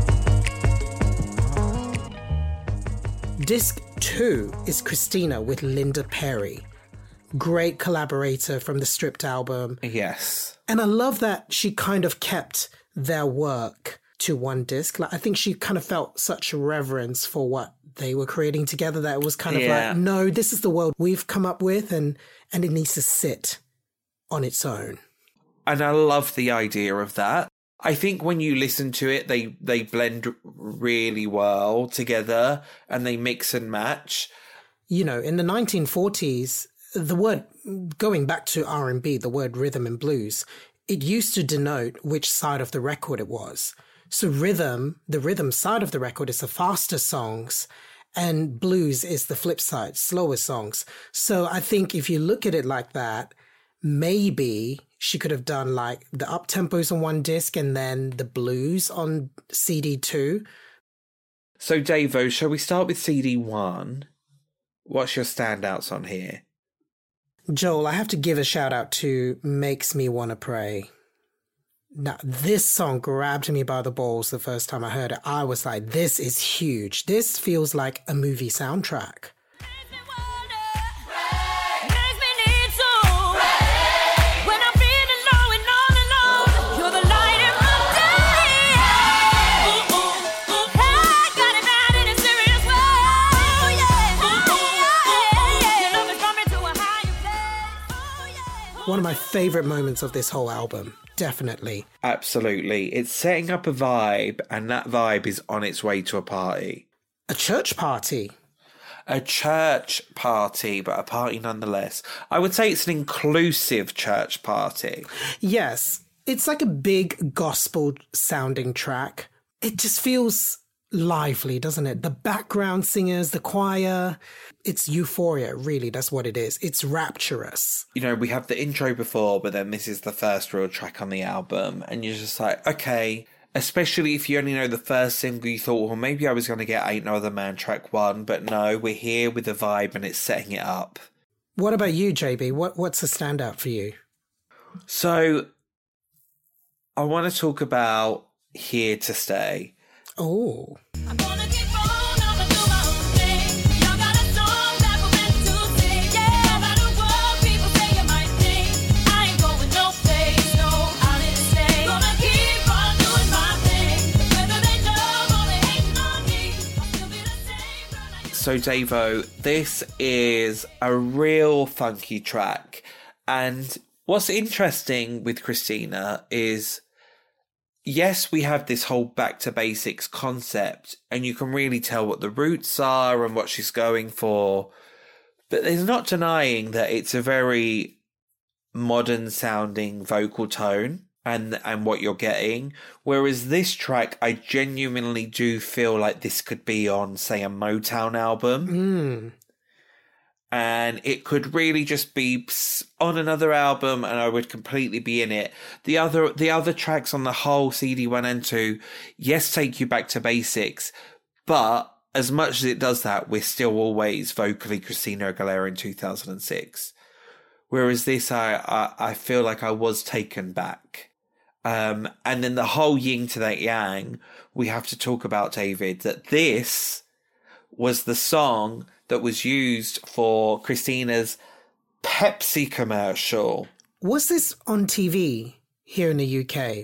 Disc 2 is Christina with Linda Perry. Great collaborator from the Stripped album. Yes. And I love that she kind of kept their work to 1 disc. Like, I think she kind of felt such reverence for what they were creating together that it was kind of like, no, this is the world we've come up with and it needs to sit on its own. And I love the idea of that. I think when you listen to it, they blend really well together and they mix and match. You know, in the 1940s, the word, going back to R&B, the word rhythm and blues, it used to denote which side of the record it was. So rhythm, the rhythm side of the record is the faster songs and blues is the flip side, slower songs. So I think if you look at it like that, maybe she could have done like the up-tempos on 1 disc and then the blues on CD 2. So Davo, shall we start with CD 1? What's your standouts on here? Joel, I have to give a shout out to Makes Me Wanna Pray. Now, this song grabbed me by the balls the first time I heard it. I was like, this is huge. This feels like a movie soundtrack. One of my favorite moments of this whole album. Definitely. Absolutely. It's setting up a vibe, and that vibe is on its way to a party. A church party. A church party, but a party nonetheless. I would say it's an inclusive church party. Yes. It's like a big gospel sounding track. It just feels lively, doesn't it? The background singers, the choir, it's euphoria, really. That's what it is. It's rapturous. You know, we have the intro before, but then this is the first real track on the album. And you're just like, okay, especially if you only know the first single, you thought, well, maybe I was going to get Ain't No Other Man track 1, but no, we're here with the vibe and it's setting it up. What about you, JB? What's a standout for you? So, I want to talk about Here to Stay. Oh. I'm gonna keep on, I'ma do my own thing. Y'all got a song that we're meant to sing. Yeah, no matter what people say you might think, I ain't going no place, no, I'm in stay. Gonna keep on doing my thing. Whether they love or they hating on me, I'll still be the same girl I used So, Davo, this is a real funky track. And what's interesting with Christina is, yes, we have this whole back to basics concept, and you can really tell what the roots are and what she's going for. But there's not denying that it's a very modern sounding vocal tone. and what you're getting. Whereas this track, I genuinely do feel like this could be on, say, a Motown album. And it could really just be on another album and I would completely be in it. The other tracks on the whole CD 1 and 2, yes, take you back to basics, but as much as it does that, we're still always vocally Christina Aguilera in 2006. Whereas this, I feel like I was taken back. And then the whole yin to that yang, we have to talk about, David, that this was the song that was used for Christina's Pepsi commercial. Was this on TV here in the UK?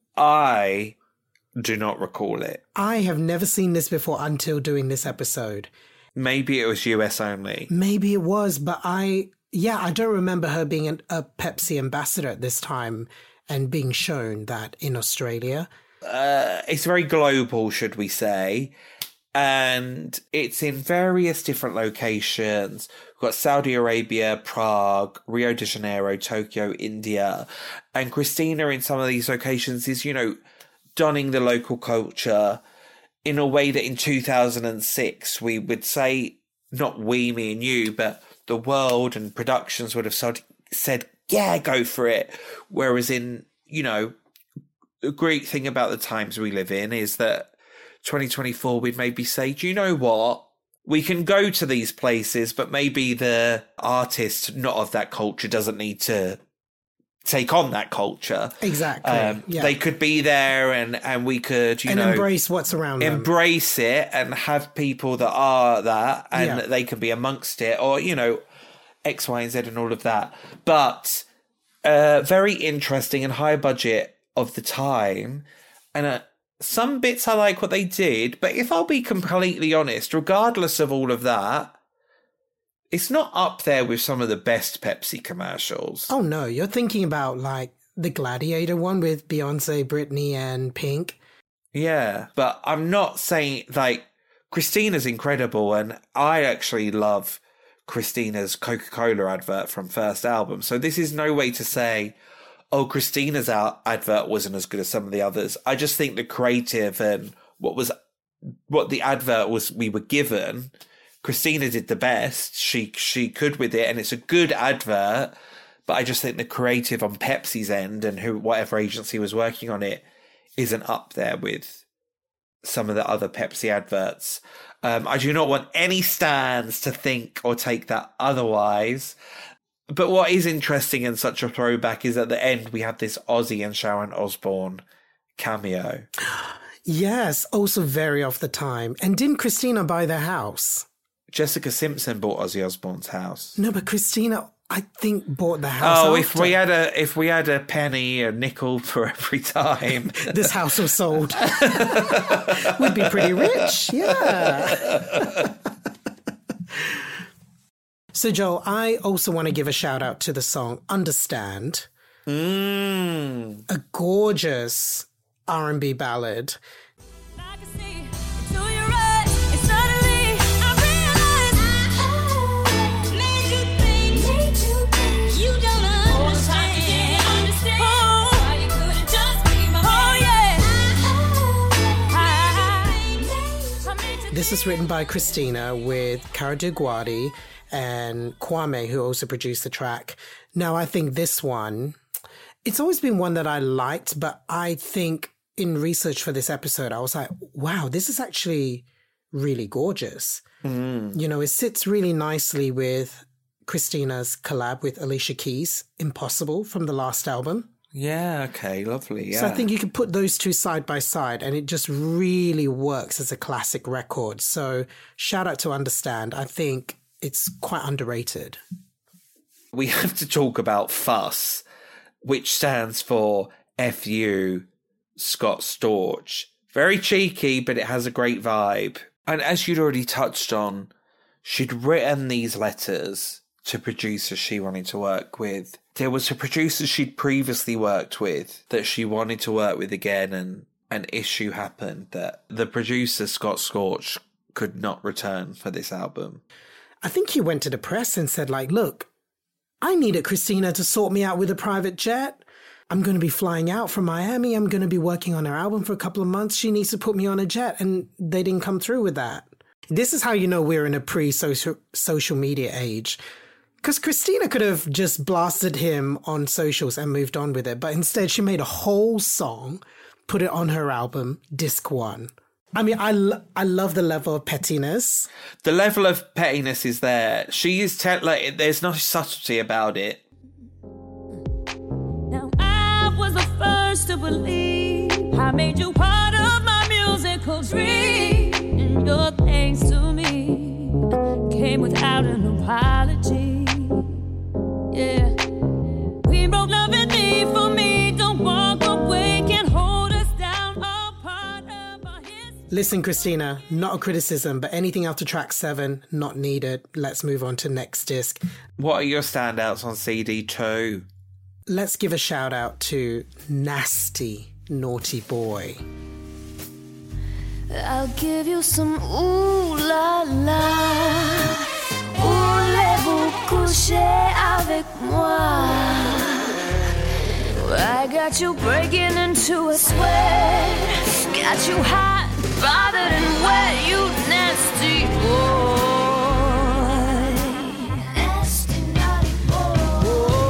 I do not recall it. I have never seen this before until doing this episode. Maybe it was US only. Maybe it was, but I don't remember her being a Pepsi ambassador at this time and being shown that in Australia. It's very global, should we say. And it's in various different locations. We've got Saudi Arabia, Prague, Rio de Janeiro, Tokyo, India. And Christina in some of these locations is, donning the local culture in a way that in 2006 we would say, not we, me and you, but the world and productions would have said, yeah, go for it. Whereas in, the great thing about the times we live in is that 2024, we'd maybe say, do you know what? We can go to these places, but maybe the artist not of that culture doesn't need to take on that culture. Exactly. They could be there and we could, embrace what's around them. Embrace it and have people that are that and they can be amongst it or, X, Y, and Z and all of that. But very interesting and high budget of the time. And some bits I like what they did, but if I'll be completely honest, regardless of all of that, it's not up there with some of the best Pepsi commercials. Oh, no. You're thinking about, like, the Gladiator one with Beyonce, Britney, and Pink. Yeah, but I'm not saying, like, Christina's incredible, and I actually love Christina's Coca-Cola advert from first album. So this is no way to say, oh, Christina's advert wasn't as good as some of the others. I just think the creative and what the advert was we were given, Christina did the best she could with it, and it's a good advert. But I just think the creative on Pepsi's end and whatever agency was working on it isn't up there with some of the other Pepsi adverts. I do not want any stands to think or take that otherwise. But what is interesting and such a throwback is at the end we have this Ozzy and Sharon Osbourne cameo. Yes, also very off the time. And didn't Christina buy their house? Jessica Simpson bought Ozzy Osbourne's house. No, but Christina, I think, bought the house. Oh, after. if we had a penny, a nickel for every time this house was sold, we'd be pretty rich. Yeah. So, Joel, I also want to give a shout out to the song Understand. A gorgeous R&B ballad. I can see into your eyes, and suddenly I realize made you think you don't understand. Why you couldn't just be my This is written by Christina with Cara DeGuardi and Kwame, who also produced the track. Now, I think this one, it's always been one that I liked, but I think in research for this episode, I was like, wow, this is actually really gorgeous. It sits really nicely with Christina's collab with Alicia Keys, Impossible, from the last album. Yeah, okay, lovely. Yeah. So I think you can put those two side by side and it just really works as a classic record. So shout out to Understand. I think it's quite underrated. We have to talk about Fuss, which stands for F.U. Scott Storch. Very cheeky, but it has a great vibe. And as you'd already touched on, she'd written these letters to producers she wanted to work with. There was a producer she'd previously worked with that she wanted to work with again, and an issue happened that the producer, Scott Storch, could not return for this album. I think he went to the press and said, like, look, I needed Christina to sort me out with a private jet. I'm going to be flying out from Miami. I'm going to be working on her album for a couple of months. She needs to put me on a jet. And they didn't come through with that. This is how you know we're in a pre-social media age. Because Christina could have just blasted him on socials and moved on with it. But instead, she made a whole song, put it on her album, Disc 1. I mean, I love the level of pettiness. The level of pettiness is there. She is there's no subtlety about it. Now I was the first to believe I made you part of my musical dream, and your thanks to me came without an apology. Yeah, we broke love and need for me. Don't walk away, can't hold us down. All part of our history. Listen, Christina, not a criticism, but anything after track 7, not needed. Let's move on to next disc. What are your standouts on CD 2? Let's give a shout out to Nasty Naughty Boy. I'll give you some ooh la la. Voulez-vous coucher avec moi? I got you breaking into a sweat. Got you hot, bothered and wet, you nasty boy. Nasty naughty boy.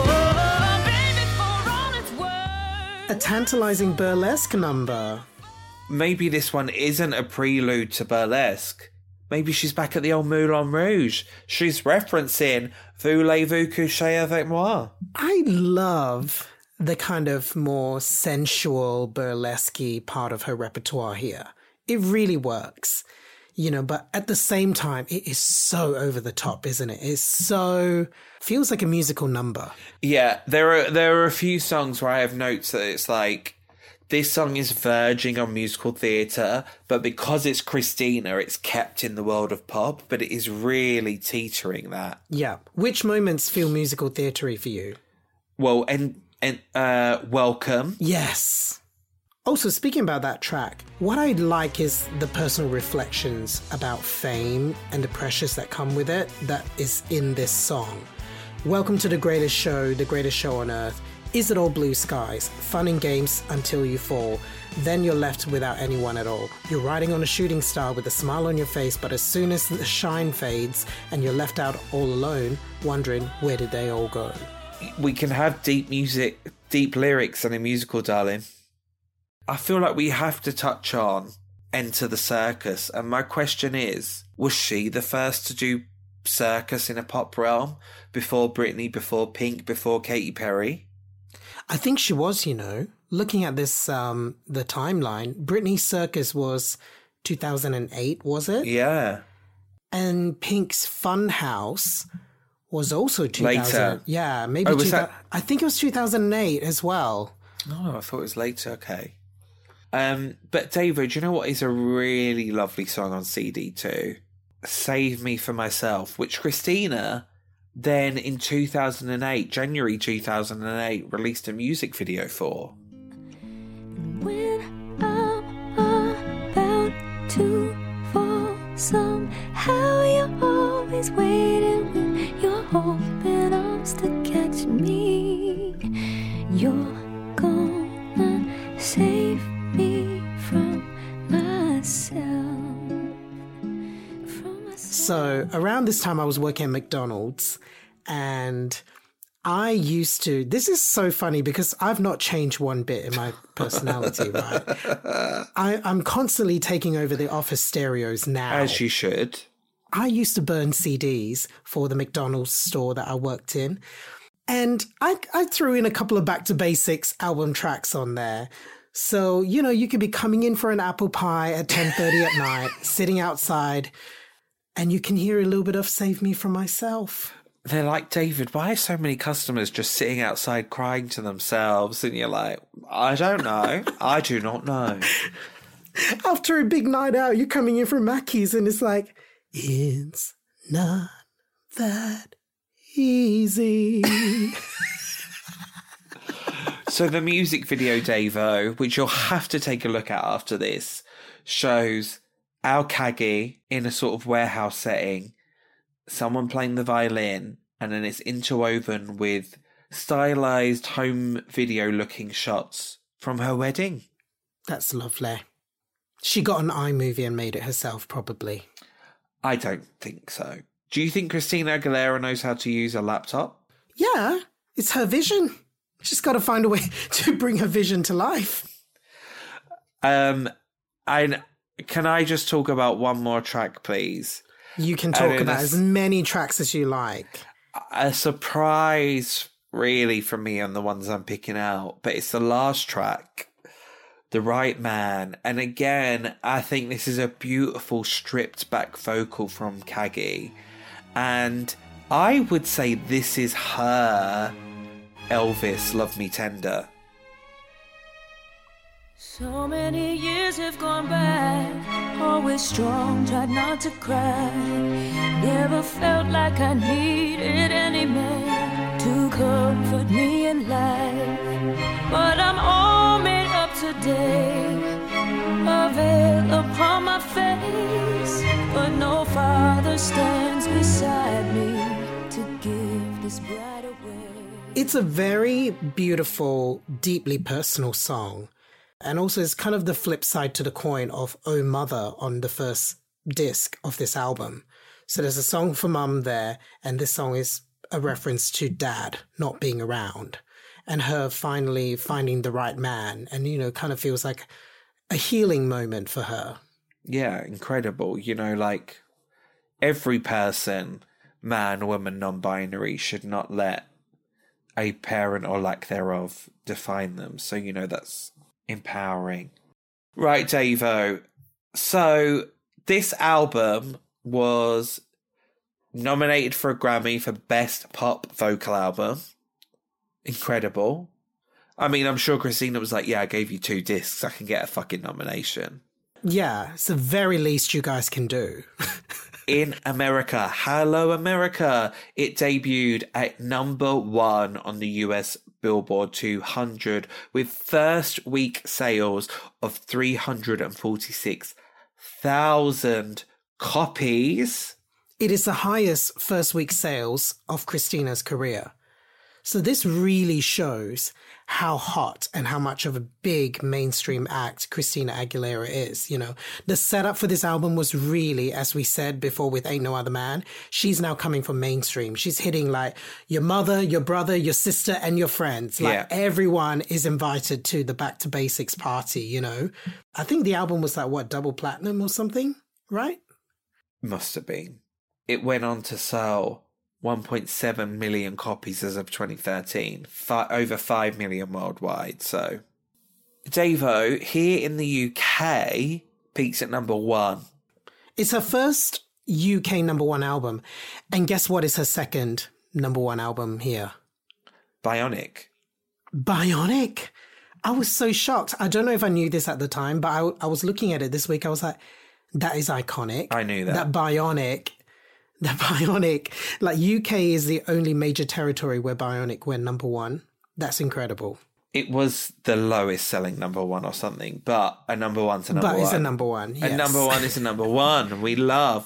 Oh, baby, for all it's worth. A tantalizing burlesque number. Maybe this one isn't a prelude to burlesque. Maybe she's back at the old Moulin Rouge. She's referencing Voulez-vous coucher avec moi? I love the kind of more sensual, burlesque-y part of her repertoire here. It really works, you know, but at the same time, it is so over the top, isn't it? It's so... feels like a musical number. Yeah, there are a few songs where I have notes that it's like, this song is verging on musical theatre, but because it's Christina, it's kept in the world of pop, but it is really teetering that. Yeah. Which moments feel musical theatre-y for you? Well, and Welcome. Yes. Also, speaking about that track, what I like is the personal reflections about fame and the pressures that come with it that is in this song. Welcome to the greatest show on earth. Is it all blue skies? Fun and games until you fall. Then you're left without anyone at all. You're riding on a shooting star with a smile on your face, but as soon as the shine fades and you're left out all alone, wondering where did they all go? We can have deep music, deep lyrics in a musical, darling. I feel like we have to touch on Enter the Circus. And my question is, was she the first to do circus in a pop realm? Before Britney, before Pink, before Katy Perry? I think she was, you know. Looking at this, the timeline, Britney's Circus was 2008, was it? Yeah. And Pink's Funhouse was also 2000. Later. Yeah, maybe. Oh, was that... I think it was 2008 as well. Oh, I thought it was later. Okay. But David, do you know what is a really lovely song on CD 2? Save Me For Myself, which Christina then in 2008, January 2008, released a music video for. When I'm about to fall, somehow you're always waiting with your open arms to catch me. You're gonna save me from myself. So around this time I was working at McDonald's and I used to, this is so funny because I've not changed one bit in my personality, right? I'm constantly taking over the office stereos now. As you should. I used to burn CDs for the McDonald's store that I worked in. And I threw in a couple of Back to Basics album tracks on there. So, you know, you could be coming in for an apple pie at 10:30 at night, sitting outside, and you can hear a little bit of Save Me From Myself. They're like, David, why are so many customers just sitting outside crying to themselves? And you're like, I don't know. I do not know. After a big night out, you're coming in from Mackey's and it's like, it's not that easy. So the music video, Davo, which you'll have to take a look at after this, shows Al Kagi in a sort of warehouse setting, someone playing the violin, and then it's interwoven with stylized home video looking shots from her wedding. That's lovely. She got an iMovie and made it herself, probably. I don't think so. Do you think Christina Aguilera knows how to use a laptop? Yeah, it's her vision. She's got to find a way to bring her vision to life. And can I just talk about one more track, please? You can talk about as many tracks as you like. A surprise, really, for me on the ones I'm picking out, but it's the last track, The Right Man. And again, I think this is a beautiful stripped back vocal from Kagi. And I would say this is her Elvis, Love Me Tender. So many years have gone by, always strong, tried not to cry. Never felt like I needed any man to comfort me in life. But I'm all made up today, a veil upon my face. But no father stands beside me to give this bride away. It's a very beautiful, deeply personal song. And also it's kind of the flip side to the coin of Oh Mother on the first disc of this album. So there's a song for mum there, and this song is a reference to dad not being around and her finally finding the right man. And, you know, kind of feels like a healing moment for her. Yeah, incredible. You know, like every person, man, woman, non-binary, should not let a parent or lack thereof define them. So, you know, that's empowering. Right, Davo. So this album was nominated for a Grammy for Best Pop Vocal Album. Incredible. I mean, I'm sure Christina was like, yeah, I gave you 2 discs, I can get a fucking nomination. Yeah, it's the very least you guys can do. In America, hello America, it debuted at number 1 on the US Billboard 200 with first week sales of 346,000 copies. It is the highest first week sales of Christina's career. So this really shows how hot and how much of a big mainstream act Christina Aguilera is. You know, the setup for this album was really, as we said before with Ain't No Other Man, she's now coming from mainstream. She's hitting like your mother, your brother, your sister, and your friends. Like everyone is invited to the Back to Basics party, you know. I think the album was like, what, double platinum or something, right? Must have been. It went on to sell 1.7 million copies as of 2013, over 5 million worldwide. So, Davo, here in the UK, peaks at number 1. It's her first UK number 1 album. And guess what is her second number 1 album here? Bionic. Bionic? I was so shocked. I don't know if I knew this at the time, but I was looking at it this week. I was like, that is iconic. I knew that. That Bionic, like UK is the only major territory where Bionic went number 1. That's incredible. It was the lowest selling number 1 or something, but a number 1's a number 1. But it's a number 1, yes. A number 1 is a number 1. We love.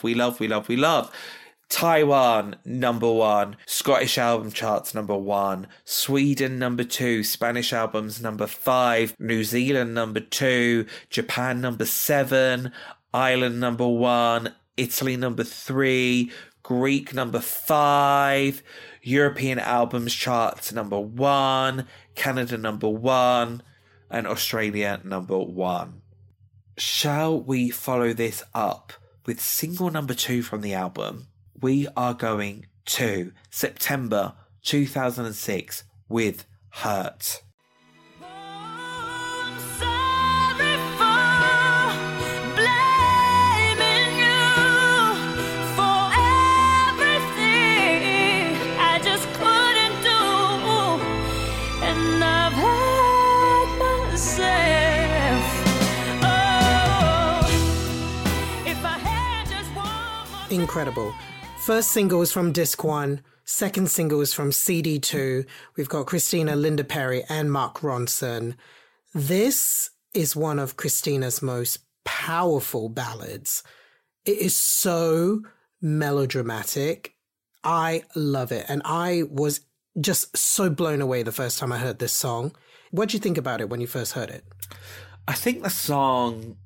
Taiwan, number 1. Scottish album charts, number 1. Sweden, number 2. Spanish albums, number 5. New Zealand, number 2. Japan, number 7. Ireland, number 1. Italy, number 3. Greek, number 5. European albums charts, number 1. Canada, number 1. And Australia, number 1. Shall we follow this up with single number 2 from the album? We are going to September 2006 with Hurt. I'm sorry for blaming you for everything I just couldn't do, and I've hurt myself. Oh, if I had just one more. Incredible. First single is from Disc 1. Second single is from CD 2. We've got Christina, Linda Perry, and Mark Ronson. This is one of Christina's most powerful ballads. It is so melodramatic. I love it. And I was just so blown away the first time I heard this song. What did you think about it when you first heard it? I think the song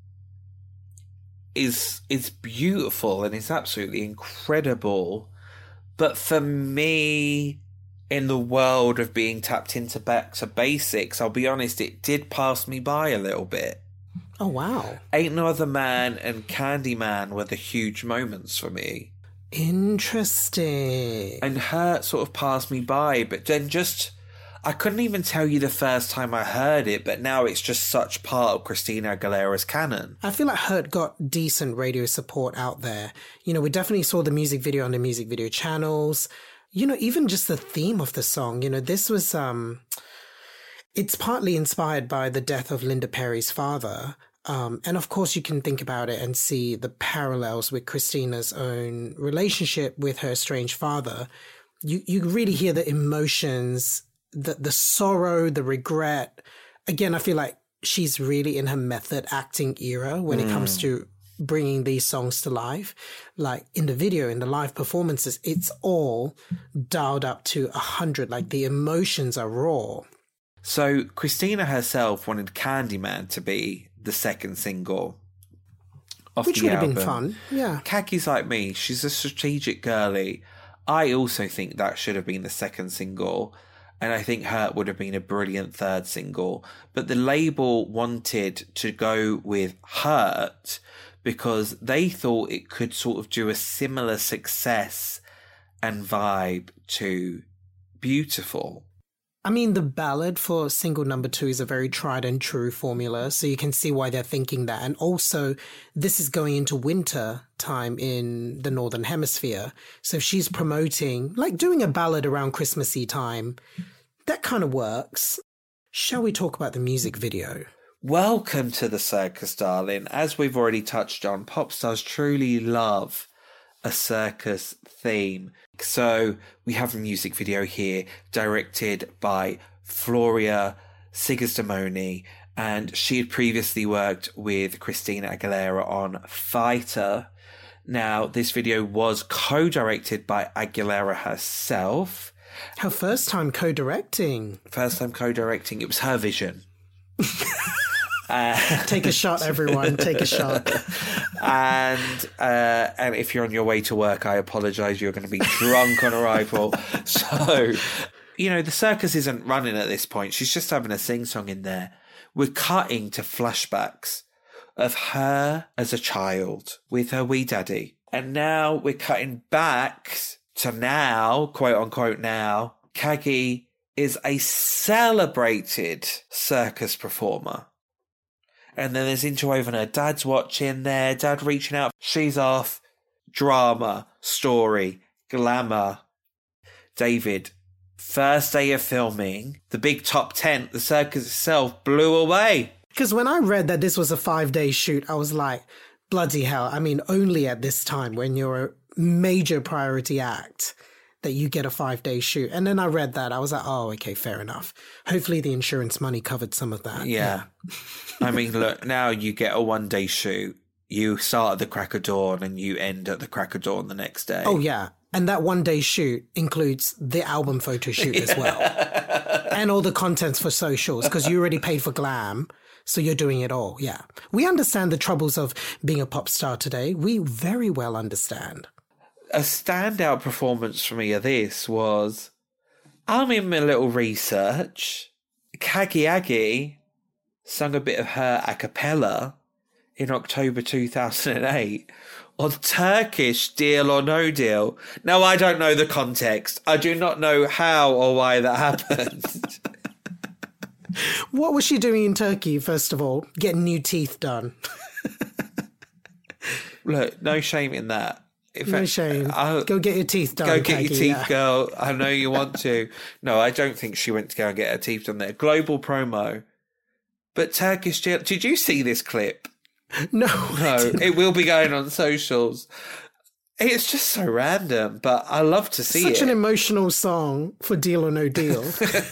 is beautiful and it's absolutely incredible. But for me, in the world of being tapped into back to basics, I'll be honest, it did pass me by a little bit. Oh, wow. Ain't No Other Man and Candyman were the huge moments for me. Interesting. And Hurt sort of passed me by, but then I couldn't even tell you the first time I heard it, but now it's just such part of Christina Aguilera's canon. I feel like Hurt got decent radio support out there. You know, we definitely saw the music video on the music video channels. You know, even just the theme of the song, you know, this was, it's partly inspired by the death of Linda Perry's father. And of course, you can think about it and see the parallels with Christina's own relationship with her estranged father. You really hear the emotions, the sorrow, the regret. Again, I feel like she's really in her method acting era when it comes to bringing these songs to life. Like in the video, in the live performances, it's all dialed up to 100. Like the emotions are raw. So Christina herself wanted Candyman to be the second single off Which the would have album. been fun, yeah. Kaki's like me. She's a strategic girly. I also think that should have been the second single. And I think Hurt would have been a brilliant third single. But the label wanted to go with Hurt because they thought it could sort of do a similar success and vibe to Beautiful. I mean, the ballad for single number 2 is a very tried and true formula, so you can see why they're thinking that. And also, this is going into winter time in the Northern Hemisphere. So if she's promoting, like doing a ballad around Christmassy time, that kind of works. Shall we talk about the music video? Welcome to the circus, darling. As we've already touched on, pop stars truly love a circus theme. So we have a music video here directed by Floria Sigismond, and she had previously worked with Christina Aguilera on Fighter. Now, this video was co-directed by Aguilera herself. Her first time co-directing. First time co-directing. It was her vision. Take a shot, everyone. Take a shot. And if you're on your way to work, I apologise. You're going to be drunk on arrival. So, you know, the circus isn't running at this point. She's just having a sing-song in there. We're cutting to flashbacks of her as a child with her wee daddy. And now we're cutting back to now, quote unquote now, Kagi is a celebrated circus performer. And then there's interwoven her dad's watching there, dad reaching out. She's off. Drama, story, glamour. David, first day of filming, the big top tent, the circus itself blew away. Because when I read that this was a 5-day shoot, I was like, bloody hell. I mean, only at this time when you're a major priority act that you get a 5-day shoot. And then I read that. I was like, oh, okay, fair enough. Hopefully the insurance money covered some of that. Yeah. I mean, look, now you get a 1-day shoot. You start at the crack of dawn and you end at the crack of dawn the next day. Oh, yeah. And that 1-day shoot includes the album photo shoot as well. And all the contents for socials, because you already paid for glam. So you're doing it all. Yeah. We understand the troubles of being a pop star today. We very well understand. A standout performance for me of this was, I'm in my little research. Kagi Agi sung a bit of her a cappella in October 2008 on Turkish Deal or No Deal. Now, I don't know the context. I do not know how or why that happened. What was she doing in Turkey, first of all? Getting new teeth done. Look, no shame in that. No shame. Go get your teeth done. Go get your Kagi, teeth, girl. I know you want to. No, I don't think she went to go and get her teeth done there. Global promo. But Turkish Deal... Did you see this clip? No. No, it will be going on socials. It's just so random, but I love to see it. Such an emotional song for Deal or No Deal.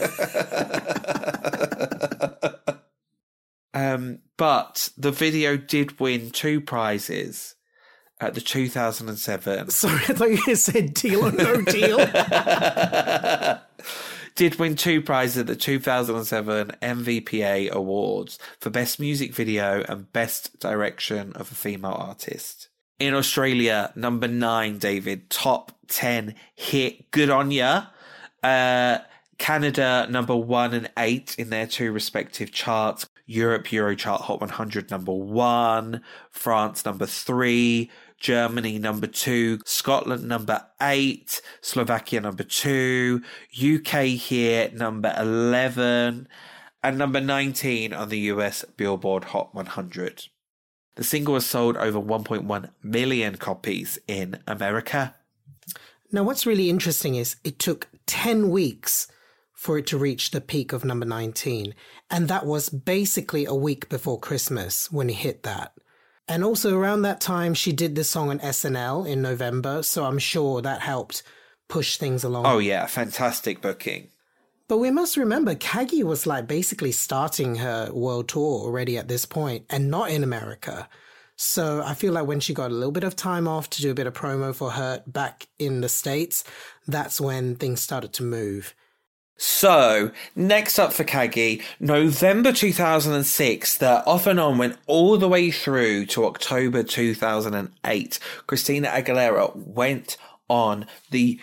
But the video did win 2 prizes at the 2007. Sorry, I thought you said Deal or No Deal. did win 2 prizes at the 2007 MVPA Awards for Best Music Video and Best Direction of a Female Artist. In Australia, number 9, David, top 10 hit, Good On Ya. Canada, number 1 and 8 in their 2 respective charts. Europe, Eurochart Hot 100, number 1. France, number 3. Germany, number 2. Scotland, number 8. Slovakia, number 2. UK here, number 11. And number 19 on the US Billboard Hot 100. The single has sold over 1.1 million copies in America. Now, what's really interesting is it took 10 weeks for it to reach the peak of number 19. And that was basically a week before Christmas when it hit that. And also around that time, she did this song on SNL in November. So I'm sure that helped push things along. Oh, yeah. Fantastic booking. But we must remember, Caggie was like basically starting her world tour already at this point and not in America. So I feel like when she got a little bit of time off to do a bit of promo for her back in the States, that's when things started to move. So, next up for Caggie, November 2006, the Off and On went all the way through to October 2008. Christina Aguilera went on the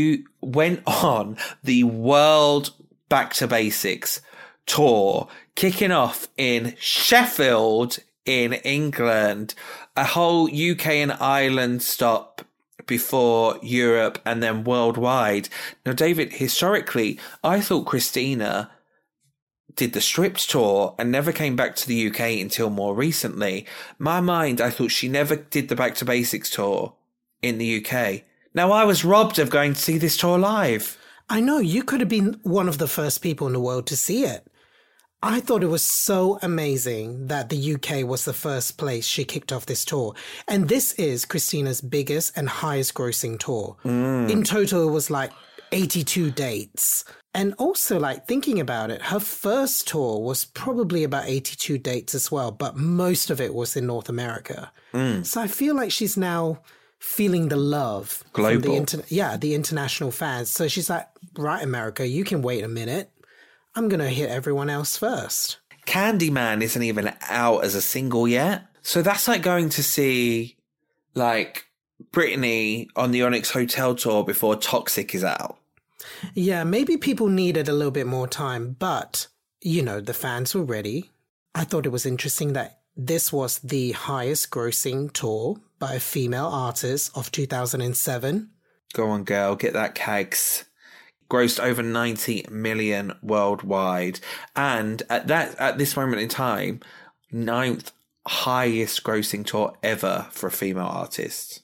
World Back to Basics tour, kicking off in Sheffield in England, a whole UK and Ireland stop before Europe and then worldwide. Now, David, historically, I thought Christina did the Stripped tour and never came back to the UK until more recently. My mind, I thought she never did the Back to Basics tour in the UK. Now, I was robbed of going to see this tour live. I know, you could have been one of the first people in the world to see it. I thought it was so amazing that the UK was the first place she kicked off this tour. And this is Christina's biggest and highest grossing tour. In total, it was like 82 dates. And also, like, thinking about it, her first tour was probably about 82 dates as well, but most of it was in North America. So I feel like she's now feeling the love. Global. From the international fans. So she's like, right, America, you can wait a minute. I'm going to hit everyone else first. Candyman isn't even out as a single yet. So that's like going to see, like, Britney on the Onyx Hotel tour before Toxic is out. Yeah, maybe people needed a little bit more time, but, you know, the fans were ready. I thought it was interesting that this was the highest grossing tour by a female artist of 2007. Go on, girl, get that cags. Grossed over 90 million worldwide. And at this moment in time, 9th highest grossing tour ever for a female artist.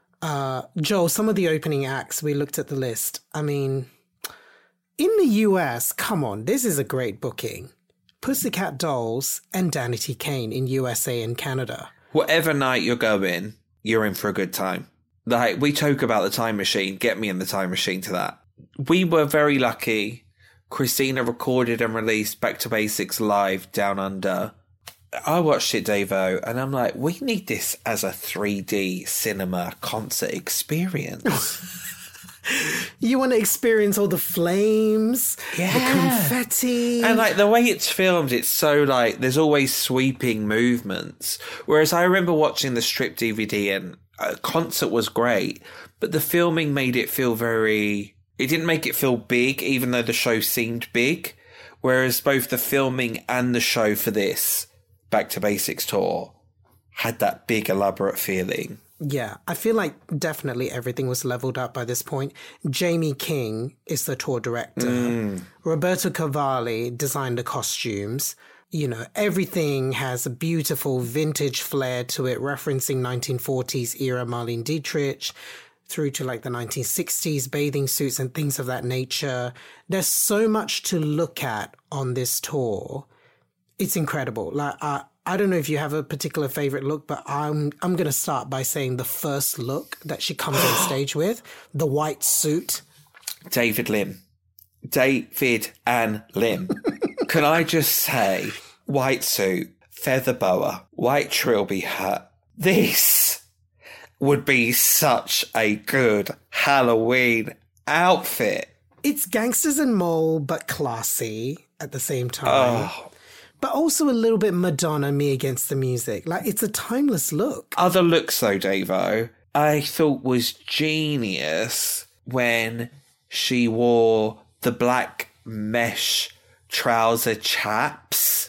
Joel, some of the opening acts, we looked at the list. I mean, in the US, come on, this is a great booking. Pussycat Dolls and Danity Kane in USA and Canada. Whatever night you're going, you're in for a good time. Like, we talk about the time machine. Get me in the time machine to that. We were very lucky. Christina recorded and released Back to Basics live down under. I watched it, Davo, and I'm like, we need this as a 3D cinema concert experience. You want to experience all the flames, the confetti. And like the way it's filmed, it's so like, there's always sweeping movements. Whereas I remember watching the Strip DVD and a concert was great, but the filming made it feel it didn't make it feel big, even though the show seemed big. Whereas both the filming and the show for this Back to Basics tour had that big, elaborate feeling. Yeah, I feel like definitely everything was leveled up by this point. Jamie King is the tour director. Roberto Cavalli designed the costumes. You know, everything has a beautiful vintage flair to it, referencing 1940s era Marlene Dietrich through to like the 1960s bathing suits and things of that nature. There's so much to look at on this tour. It's incredible. Like, I don't know if you have a particular favorite look, but I'm going to start by saying the first look that she comes on stage with, the white suit. David and Lim. Can I just say, white suit, feather boa, white trilby hat. This would be such a good Halloween outfit. It's Gangsters and Mole, but classy at the same time. But also a little bit Madonna, Me Against the Music. Like, it's a timeless look. Other looks, though, Davo, I thought was genius when she wore the black mesh trouser chaps.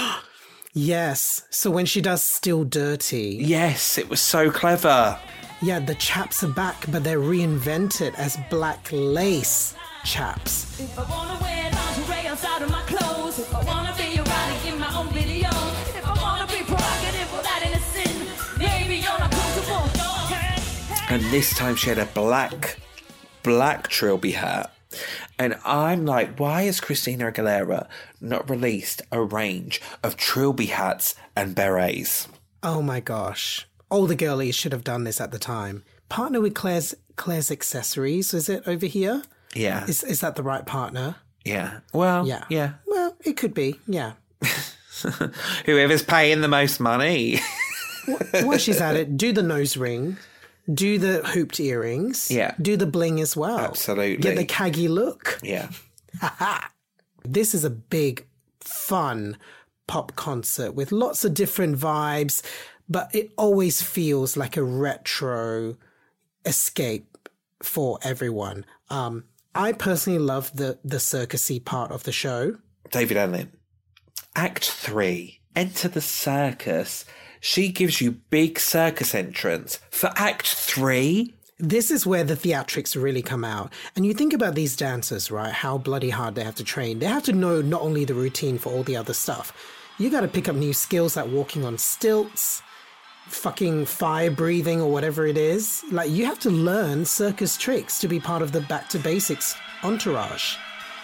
Yes. So when she does Still Dirty. Yes, it was so clever. Yeah, the chaps are back, but they're reinvented as black lace chaps. If I wanna wear lingerie outside of my clothes, if I wanna be erotic in my own video, if I wanna be provocative without any sin, maybe you're not comfortable. And this time she had a black trilby hat. And I'm like, why has Christina Aguilera not released a range of trilby hats and berets? Oh my gosh. All the girlies should have done this at the time. Partner with Claire's Accessories, is it over here? Yeah. Is that the right partner? Yeah. Well, Yeah. yeah. Well, it could be, yeah. Whoever's paying the most money. While she's at it, do the nose ring. Do the hooped earrings. Yeah. Do the bling as well. Absolutely. Get the caggy look. Yeah. This is a big, fun pop concert with lots of different vibes, but it always feels like a retro escape for everyone. I personally love the circusy part of the show. David Allen. Act 3. Enter the circus. She gives you big circus entrance for Act 3. This is where the theatrics really come out. And you think about these dancers, right? How bloody hard they have to train. They have to know not only the routine for all the other stuff. You got to pick up new skills like walking on stilts, fucking fire breathing or whatever it is. Like, you have to learn circus tricks to be part of the Back to Basics entourage.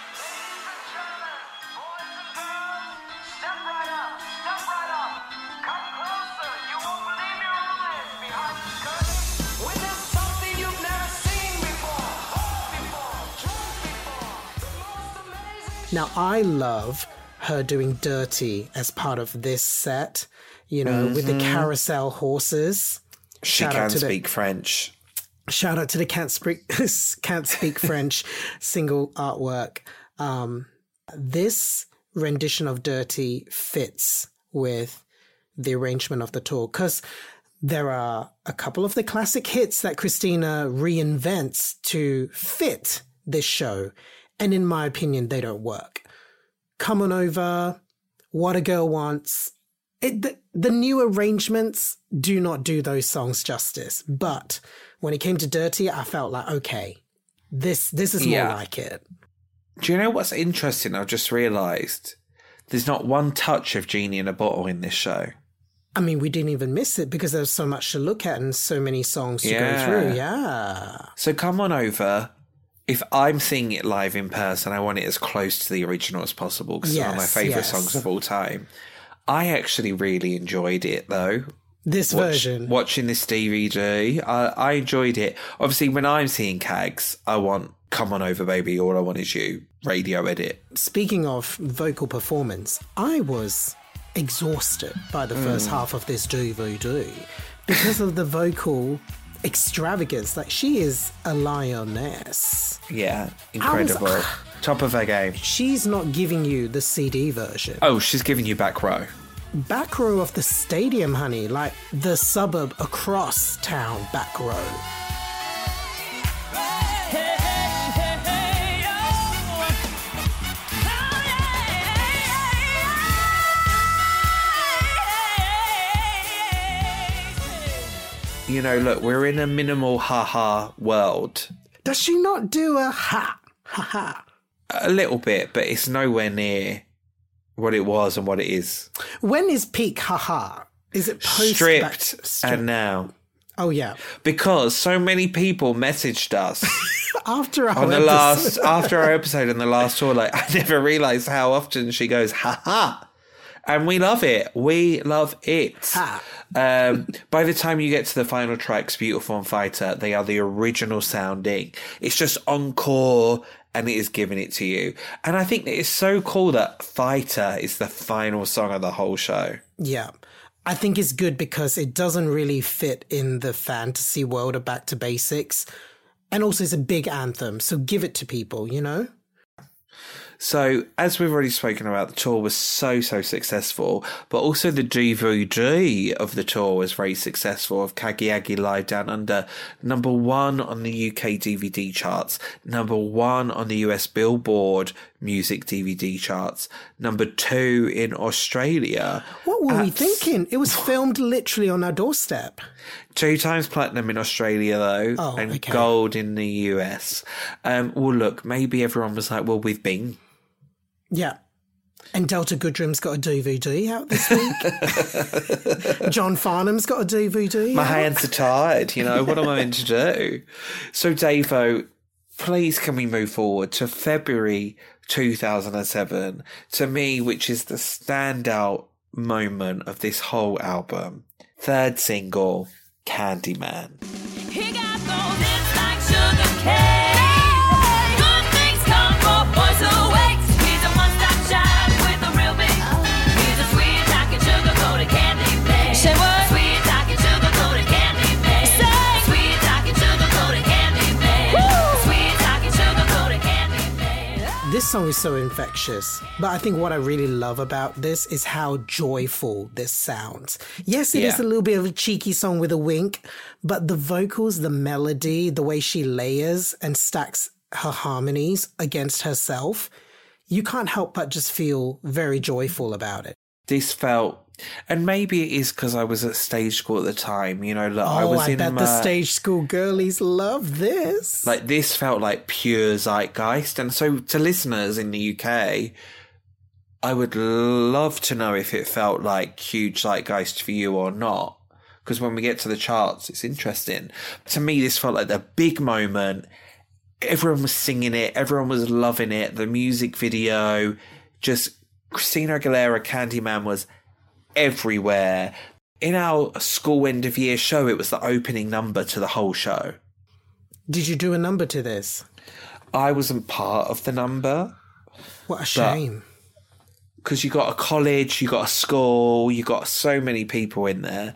Now, I love her doing Dirty as part of this set, you know, with the carousel horses. She Shout out can to the- speak French. Shout out to the Can't Speak French single artwork. This rendition of Dirty fits with the arrangement of the tour because there are a couple of the classic hits that Christina reinvents to fit this show. And in my opinion, they don't work. Come On Over, What a Girl Wants. The new arrangements do not do those songs justice. But when it came to Dirty, I felt like, okay, this is more like it. Do you know what's interesting? I've just realised there's not one touch of Genie in a Bottle in this show. I mean, we didn't even miss it because there's so much to look at and so many songs to go through. Yeah. So Come On Over, if I'm seeing it live in person, I want it as close to the original as possible because it's one of my favourite songs of all time. I actually really enjoyed it, though. This version. Watching this DVD, I enjoyed it. Obviously, when I'm seeing CAGs, I want Come On Over, Baby, All I Want Is You, radio edit. Speaking of vocal performance, I was exhausted by the first half of this DVD because of the vocal extravagance. Like, she is a lioness. Yeah, incredible. Top of her game. She's not giving you the CD version. Oh, she's giving you back row. Back row of the stadium, honey. Like the suburb across town back row. You know, look, we're in a minimal ha-ha world. Does she not do a ha-ha? A little bit, but it's nowhere near what it was and what it is. When is peak ha-ha? Is it post Stripped and now. Oh, yeah. Because so many people messaged us After our on the episode. after our episode in the last tour, like, I never realised how often she goes, ha-ha. And we love it. We love it. Ha. By the time you get to the final tracks, Beautiful and Fighter, they are the original sounding. It's just encore and it is giving it to you. And I think that it's so cool that Fighter is the final song of the whole show. Yeah. I think it's good because it doesn't really fit in the fantasy world of Back to Basics. And also it's a big anthem, so give it to people, you know? So, as we've already spoken about, the tour was so successful, but also the DVD of the tour was very successful, of Kagiagi Live Down Under. Number 1 on the UK DVD charts, number 1 on the US Billboard Music DVD charts, number 2 in Australia. What were we thinking? It was filmed literally on our doorstep. 2 times platinum in Australia, though, and okay. gold in the US. Well, look, maybe everyone was like, well, we've been. Yeah. And Delta Goodrum's got a DVD out this week. John Farnham's got a DVD My out. hands are tired, you know, what am I meant to do? So, Davo, please can we move forward to February 2007, to me, which is the standout moment of this whole album. 3rd single, Candyman. He got those lips like sugar cane. Good things come for boys who wait. He's a one-stop shop with a real big. He's a sweet talking sugar-coated candy man. Say what? Sweet talking sugar-coated candy man. Say sweet talking sugar-coated candy man. Sweet talking sugar-coated candy man. This song is so infectious, but I think what I really love about this is how joyful this sounds. Yes, it is a little bit of a cheeky song with a wink, but the vocals, the melody, the way she layers and stacks her harmonies against herself, you can't help but just feel very joyful about it. This felt, and maybe it is because I was at stage school at the time, you know, like I was I in bet my, the stage school girlies love this. like this felt like pure zeitgeist. And so to listeners in the UK, I would love to know if it felt like huge zeitgeist for you or not. Because when we get to the charts, it's interesting. To me, this felt like the big moment. Everyone was singing it. Everyone was loving it. The music video, just Christina Aguilera, Candyman was everywhere. In our school end of year show, it was the opening number to the whole show. Did you do a number to this? I wasn't part of the number. What a shame. Because you got a college, you got a school, you got so many people in there.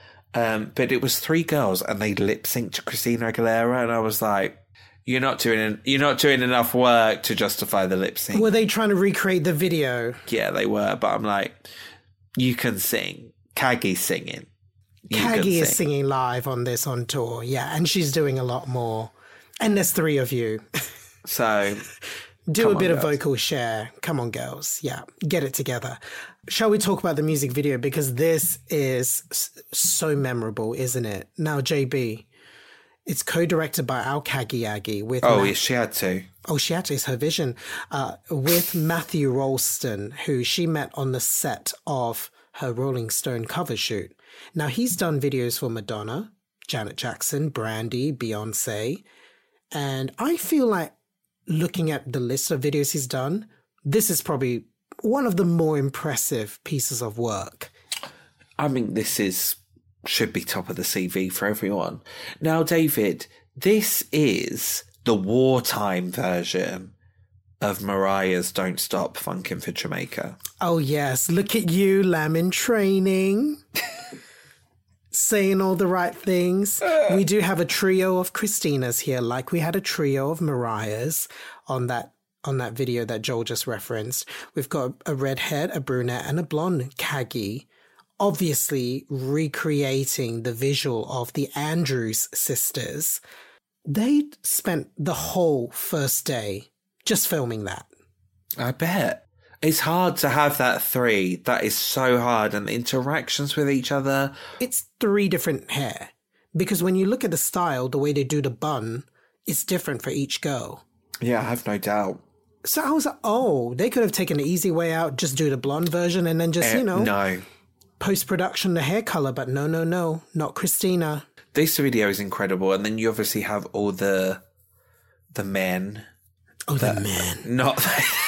But it was 3 girls and they lip synced to Christina Aguilera, and I was like, you're not doing enough work to justify the lip sync. Were they trying to recreate the video? Yeah, they were, but I'm like, you can sing. Kaggy's singing. You can Kaggy is sing. singing live on this on tour, yeah, and she's doing a lot more. And there's 3 of you. So Do come a on, bit of girls. vocal share. Come on, girls. Yeah, get it together. Shall we talk about the music video? Because this is so memorable, isn't it? Now, JB, it's co-directed by Al Kagiagi with... Oh, yes, she had to. Oh, she had to. It's her vision. With Matthew Rolston, who she met on the set of her Rolling Stone cover shoot. Now, he's done videos for Madonna, Janet Jackson, Brandy, Beyonce. And I feel like looking at the list of videos he's done, this is probably one of the more impressive pieces of work. I mean, should be top of the CV for everyone. Now, David, this is the wartime version of Mariah's Don't Stop Funkin' for Jamaica. Oh, yes. Look at you, lamb in training. Saying all the right things. We do have a trio of Christinas here, like we had a trio of Mariahs on that video that Joel just referenced. We've got a redhead, a brunette, and a blonde Kaggy, obviously recreating the visual of the Andrews sisters. They spent the whole first day just filming that. I bet. It's hard to have that 3. That is so hard. And the interactions with each other. It's 3 different hair. Because when you look at the style, the way they do the bun, it's different for each girl. Yeah, I have no doubt. So I was like, oh, they could have taken the easy way out, just do the blonde version and then just, No. post-production the hair color. But no, not Christina. This video is incredible. And then you obviously have all the men. Oh, the man. Not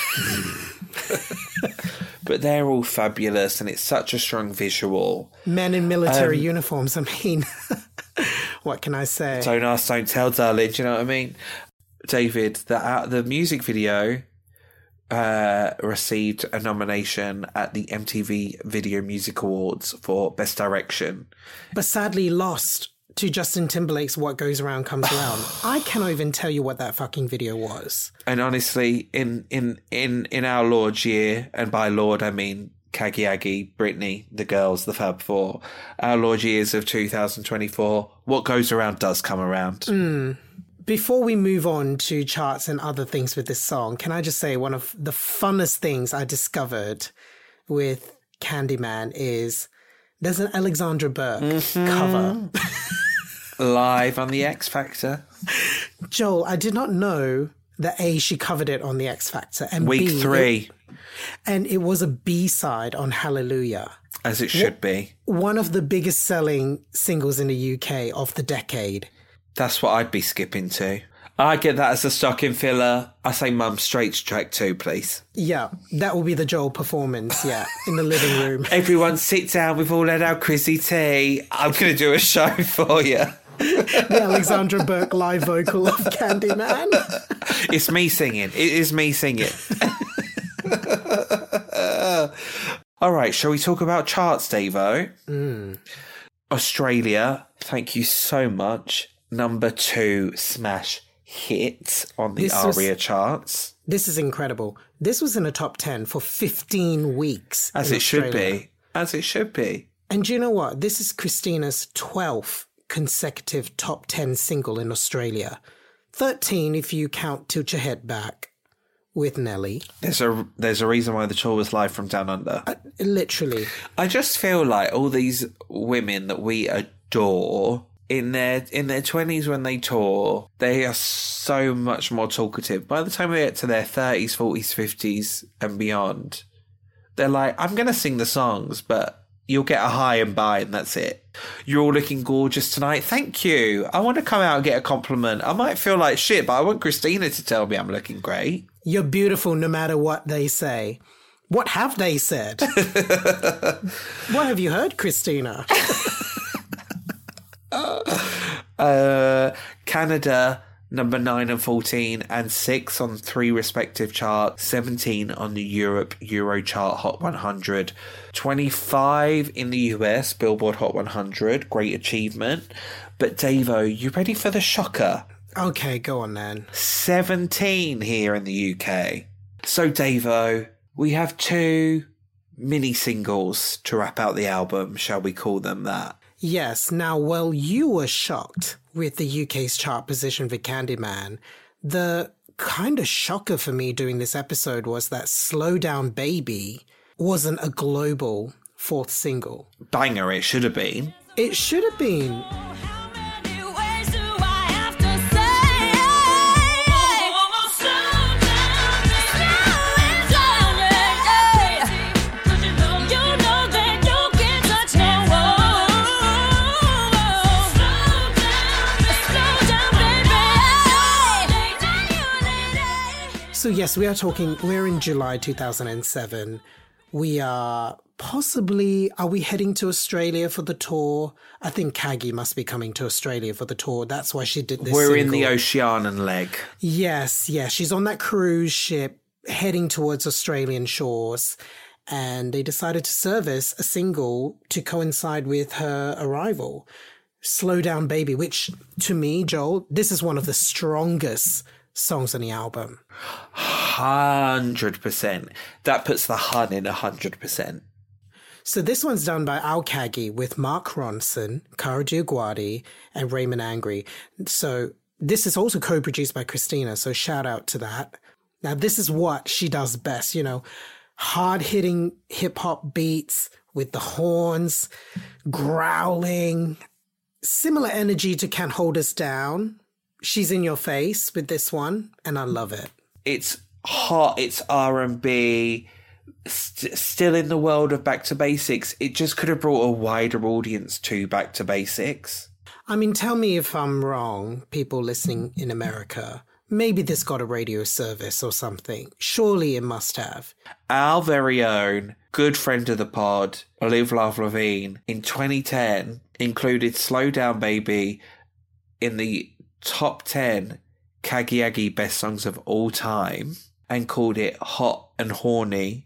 but they're all fabulous, and it's such a strong visual. Men in military uniforms. I mean, what can I say? Don't ask, don't tell, darling. Do you know what I mean? David, the music video received a nomination at the MTV Video Music Awards for Best Direction. But sadly lost to Justin Timberlake's What Goes Around Comes Around. I cannot even tell you what that fucking video was. And honestly, in our Lord's year, and by Lord I mean Cagiagi, Britney, the girls, the Fab Four, our Lord years of 2024, what goes around does come around. Before we move on to charts and other things with this song, can I just say one of the funnest things I discovered with Candyman is there's an Alexandra Burke cover. Live on the X Factor. Joel, I did not know that A, she covered it on the X Factor, and Week B, 3. and it was a B-side on Hallelujah. As it should be. One of the biggest selling singles in the UK of the decade. That's what I'd be skipping to. I get that as a stocking filler. I say, Mum, straight to track 2, please. Yeah, that will be the Joel performance, in the living room. Everyone sit down, we've all had our Chrissy tea. I'm going to do a show for you. The Alexandra Burke live vocal of Candyman. It's me singing. It is me singing. All right, shall we talk about charts, Davo? Australia, thank you so much. Number 2 smash hit on the ARIA charts. This is incredible. This was in the top 10 for 15 weeks. As it should be. As it should be. And do you know what? This is Christina's 12th consecutive top 10 single in Australia. 13 if you count Tilt Your Head Back with Nelly. There's a reason why the tour was live from Down Under. Literally. I just feel like all these women that we adore in their 20s when they tour, they are so much more talkative. By the time they get to their 30s, 40s, 50s and beyond, they're like, I'm going to sing the songs, but you'll get a hi and bye and that's it. You're all looking gorgeous tonight. Thank you. I want to come out and get a compliment. I might feel like shit, but I want Christina to tell me I'm looking great. You're beautiful no matter what they say. What have they said? What have you heard, Christina? Canada, number 9 and 14 and 6 on 3 respective charts, 17 on the Euro chart Hot 100, 25 in the US Billboard Hot 100, great achievement. But Davo, you ready for the shocker? Okay, go on then. 17 here in the UK. So Davo, we have 2 mini singles to wrap out the album, shall we call them that? Yes, now, while you were shocked with the UK's chart position for Candyman, the kind of shocker for me doing this episode was that Slow Down Baby wasn't a global 4th single. Banger, it should have been. It should have been. How many ways do I have to say? Slow down, 'cause you know that you can't touch no one. Slow down, baby. So yes, we're in July 2007. We are we heading to Australia for the tour? I think Kagi must be coming to Australia for the tour. That's why she did this We're in single. the Oceanian leg. Yes. She's on that cruise ship heading towards Australian shores. And they decided to service a single to coincide with her arrival. Slow Down Baby, which to me, Joel, this is one of the strongest songs on the album. 100%. That puts the hun in 100%. So this one's done by Al Kagi with Mark Ronson, Cara Diaguardi, and Raymond Angry. So this is also co-produced by Christina, so shout out to that. Now this is what she does best, hard-hitting hip-hop beats with the horns, growling, similar energy to Can't Hold Us Down. She's in your face with this one, and I love it. It's hot, it's R&B, still in the world of Back to Basics. It just could have brought a wider audience to Back to Basics. I mean, tell me if I'm wrong, people listening in America. Maybe this got a radio service or something. Surely it must have. Our very own good friend of the pod, Olive Love Levine, in 2010 included Slow Down Baby in the top 10 Cagiagi best songs of all time and called it Hot and Horny.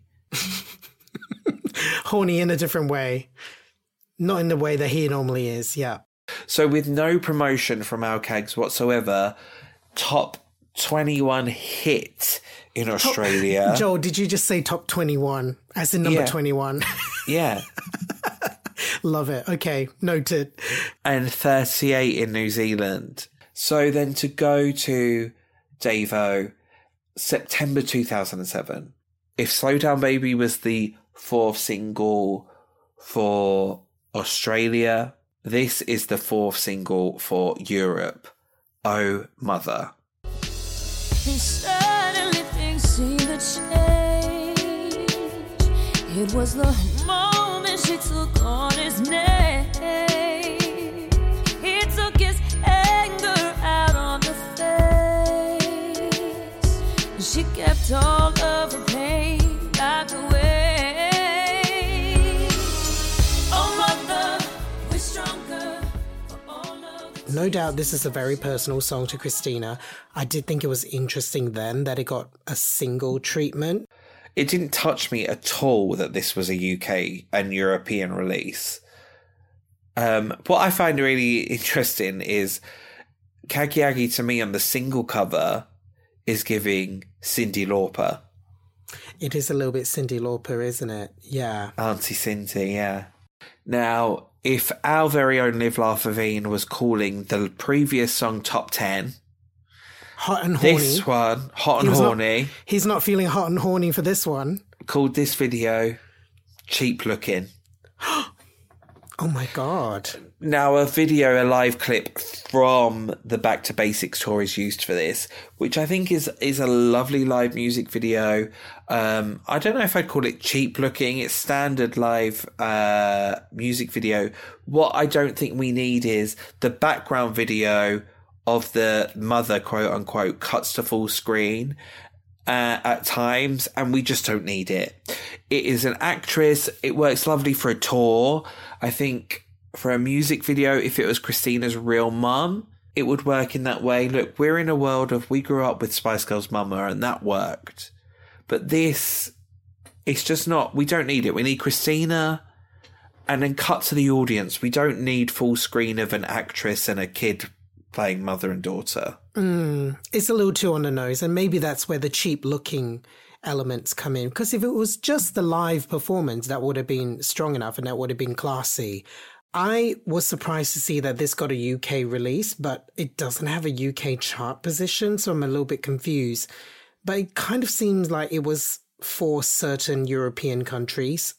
Horny in a different way. Not in the way that he normally is, yeah. So with no promotion from Alcags whatsoever, top 21 hit in Australia. Joel, did you just say top 21? As in number Yeah. 21? Yeah. Love it. Okay, noted. And 38 in New Zealand. So then to go to Davo, September 2007. If Slow Down Baby was the 4th single for Australia, this is the 4th single for Europe. Oh, Mother. And suddenly things seemed to change. It was the moment she took on his name. He took his anger out on the face. And she kept all of her pain locked away. Oh, mother, we're stronger for all of the No doubt this is a very personal song to Christina. I did think it was interesting then that it got a single treatment. It didn't touch me at all that this was a UK and European release. What I find really interesting is Kagiagi to me on the single cover is giving Cyndi Lauper. It is a little bit Cyndi Lauper, isn't it? Yeah. Auntie Cyndi, yeah. Now, if our very own Live Laugh Ravine was calling the previous song top 10, Hot and horny. this one, Hot He and was not- Horny, He's not feeling hot and horny for this one. called this video Cheap Looking. Oh my God. Now, a video, a live clip from the Back to Basics tour is used for this, which I think is a lovely live music video. I don't know if I'd call it cheap looking. It's standard live music video. What I don't think we need is the background video of the mother, quote unquote, cuts to full screen at times, and we just don't need it. It is an actress. It works lovely for a tour. I think for a music video, if it was Christina's real mum, it would work in that way. Look, we're in a world of, we grew up with Spice Girls Mama and that worked. But this, it's just not, we don't need it. We need Christina and then cut to the audience. We don't need full screen of an actress and a kid playing mother and daughter. It's a little too on the nose, and maybe that's where the cheap looking elements come in. Because if it was just the live performance, that would have been strong enough and that would have been classy. I was surprised to see that this got a UK release, but it doesn't have a UK chart position, so I'm a little bit confused. But it kind of seems like it was for certain European countries.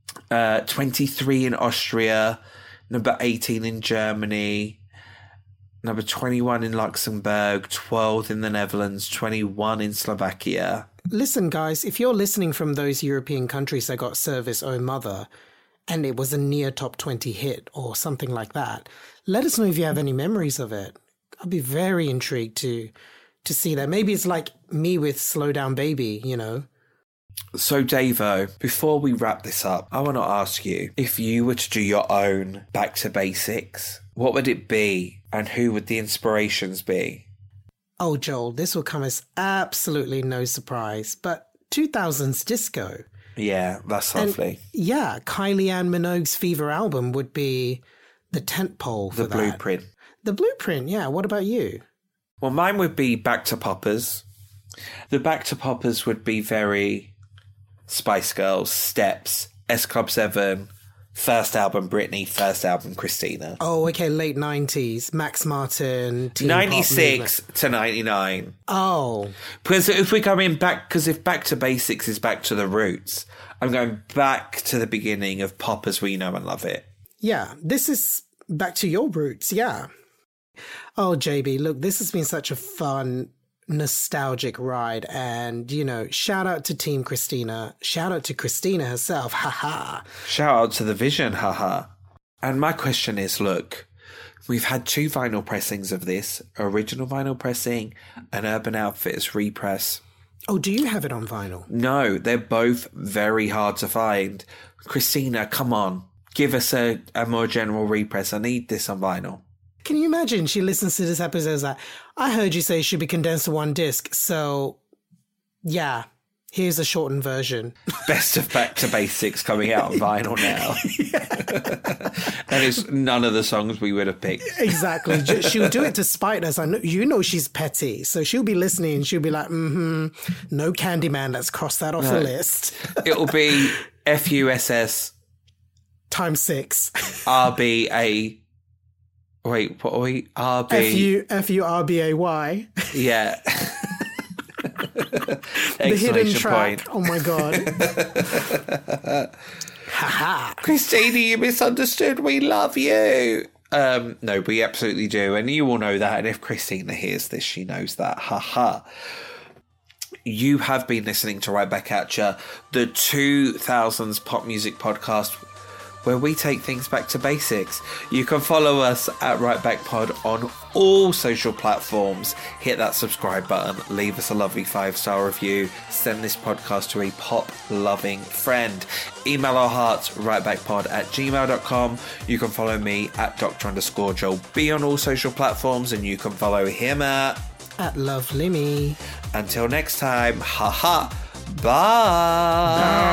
23 in Austria, number 18 in Germany, number 21 in Luxembourg, 12 in the Netherlands, 21 in Slovakia. Listen, guys, if you're listening from those European countries that got Service Oh Mother, and it was a near top 20 hit or something like that, let us know if you have any memories of it. I'd be very intrigued to see that. Maybe it's like me with Slow Down Baby, you know. So, Davo, before we wrap this up, I want to ask you, if you were to do your own Back to Basics, what would it be and who would the inspirations be? Oh, Joel, this will come as absolutely no surprise, but 2000s disco. Yeah, that's And lovely. yeah, Kylie Ann Minogue's Fever album would be the tentpole for The that. blueprint. The blueprint, yeah. What about you? Well, mine would be Back to Poppers. The Back to Poppers would be very Spice Girls, Steps, S Club 7, first album Britney, first album Christina. Oh, okay, late 90s. Max Martin, teen pop 96 movement. to 99. Oh, Because if we're going back, because if Back to Basics is back to the roots, I'm going back to the beginning of pop as we know and love it. yeah. This is back to your roots, yeah. Oh, JB, look, this has been such a fun, nostalgic ride. And, you know, shout out to Team Christina. Shout out to Christina herself. Haha. Shout out to the Vision, haha. And my question is, look, we've had 2 vinyl pressings of this, original vinyl pressing and Urban Outfitters repress. Oh, do you have it on vinyl? No, they're both very hard to find. Christina, come on, give us a more general repress. I need this on vinyl. Can you imagine? She listens to this episode and is like, I heard you say it should be condensed to one disc. So, yeah, Here's a shortened version. Best of Back to Basics coming out on vinyl now. And it's none of the songs we would have picked. Exactly. She'll do it to spite us. I know, you know she's petty. So she'll be listening and she'll be like, no Candyman, let's cross that off the list. It'll be FUSS Times 6. RBA. Wait, what are we? RB. FURBAY. Yeah. The hidden track. Point. Oh my God. Haha. Christina, you misunderstood. We love you. No, we absolutely do. And you all know that. And if Christina hears this, she knows that. Haha. You have been listening to Right Back At Ya, the 2000s pop music podcast, where we take things back to basics. You can follow us at Right Back Pod on all social platforms. Hit that subscribe button, leave us a lovely 5-star review, send this podcast to a pop-loving friend. Email our hearts, rightbackpod@gmail.com. You can follow me at Dr_Joel B on all social platforms, and you can follow him at Lovely Me. Until next time, haha, bye.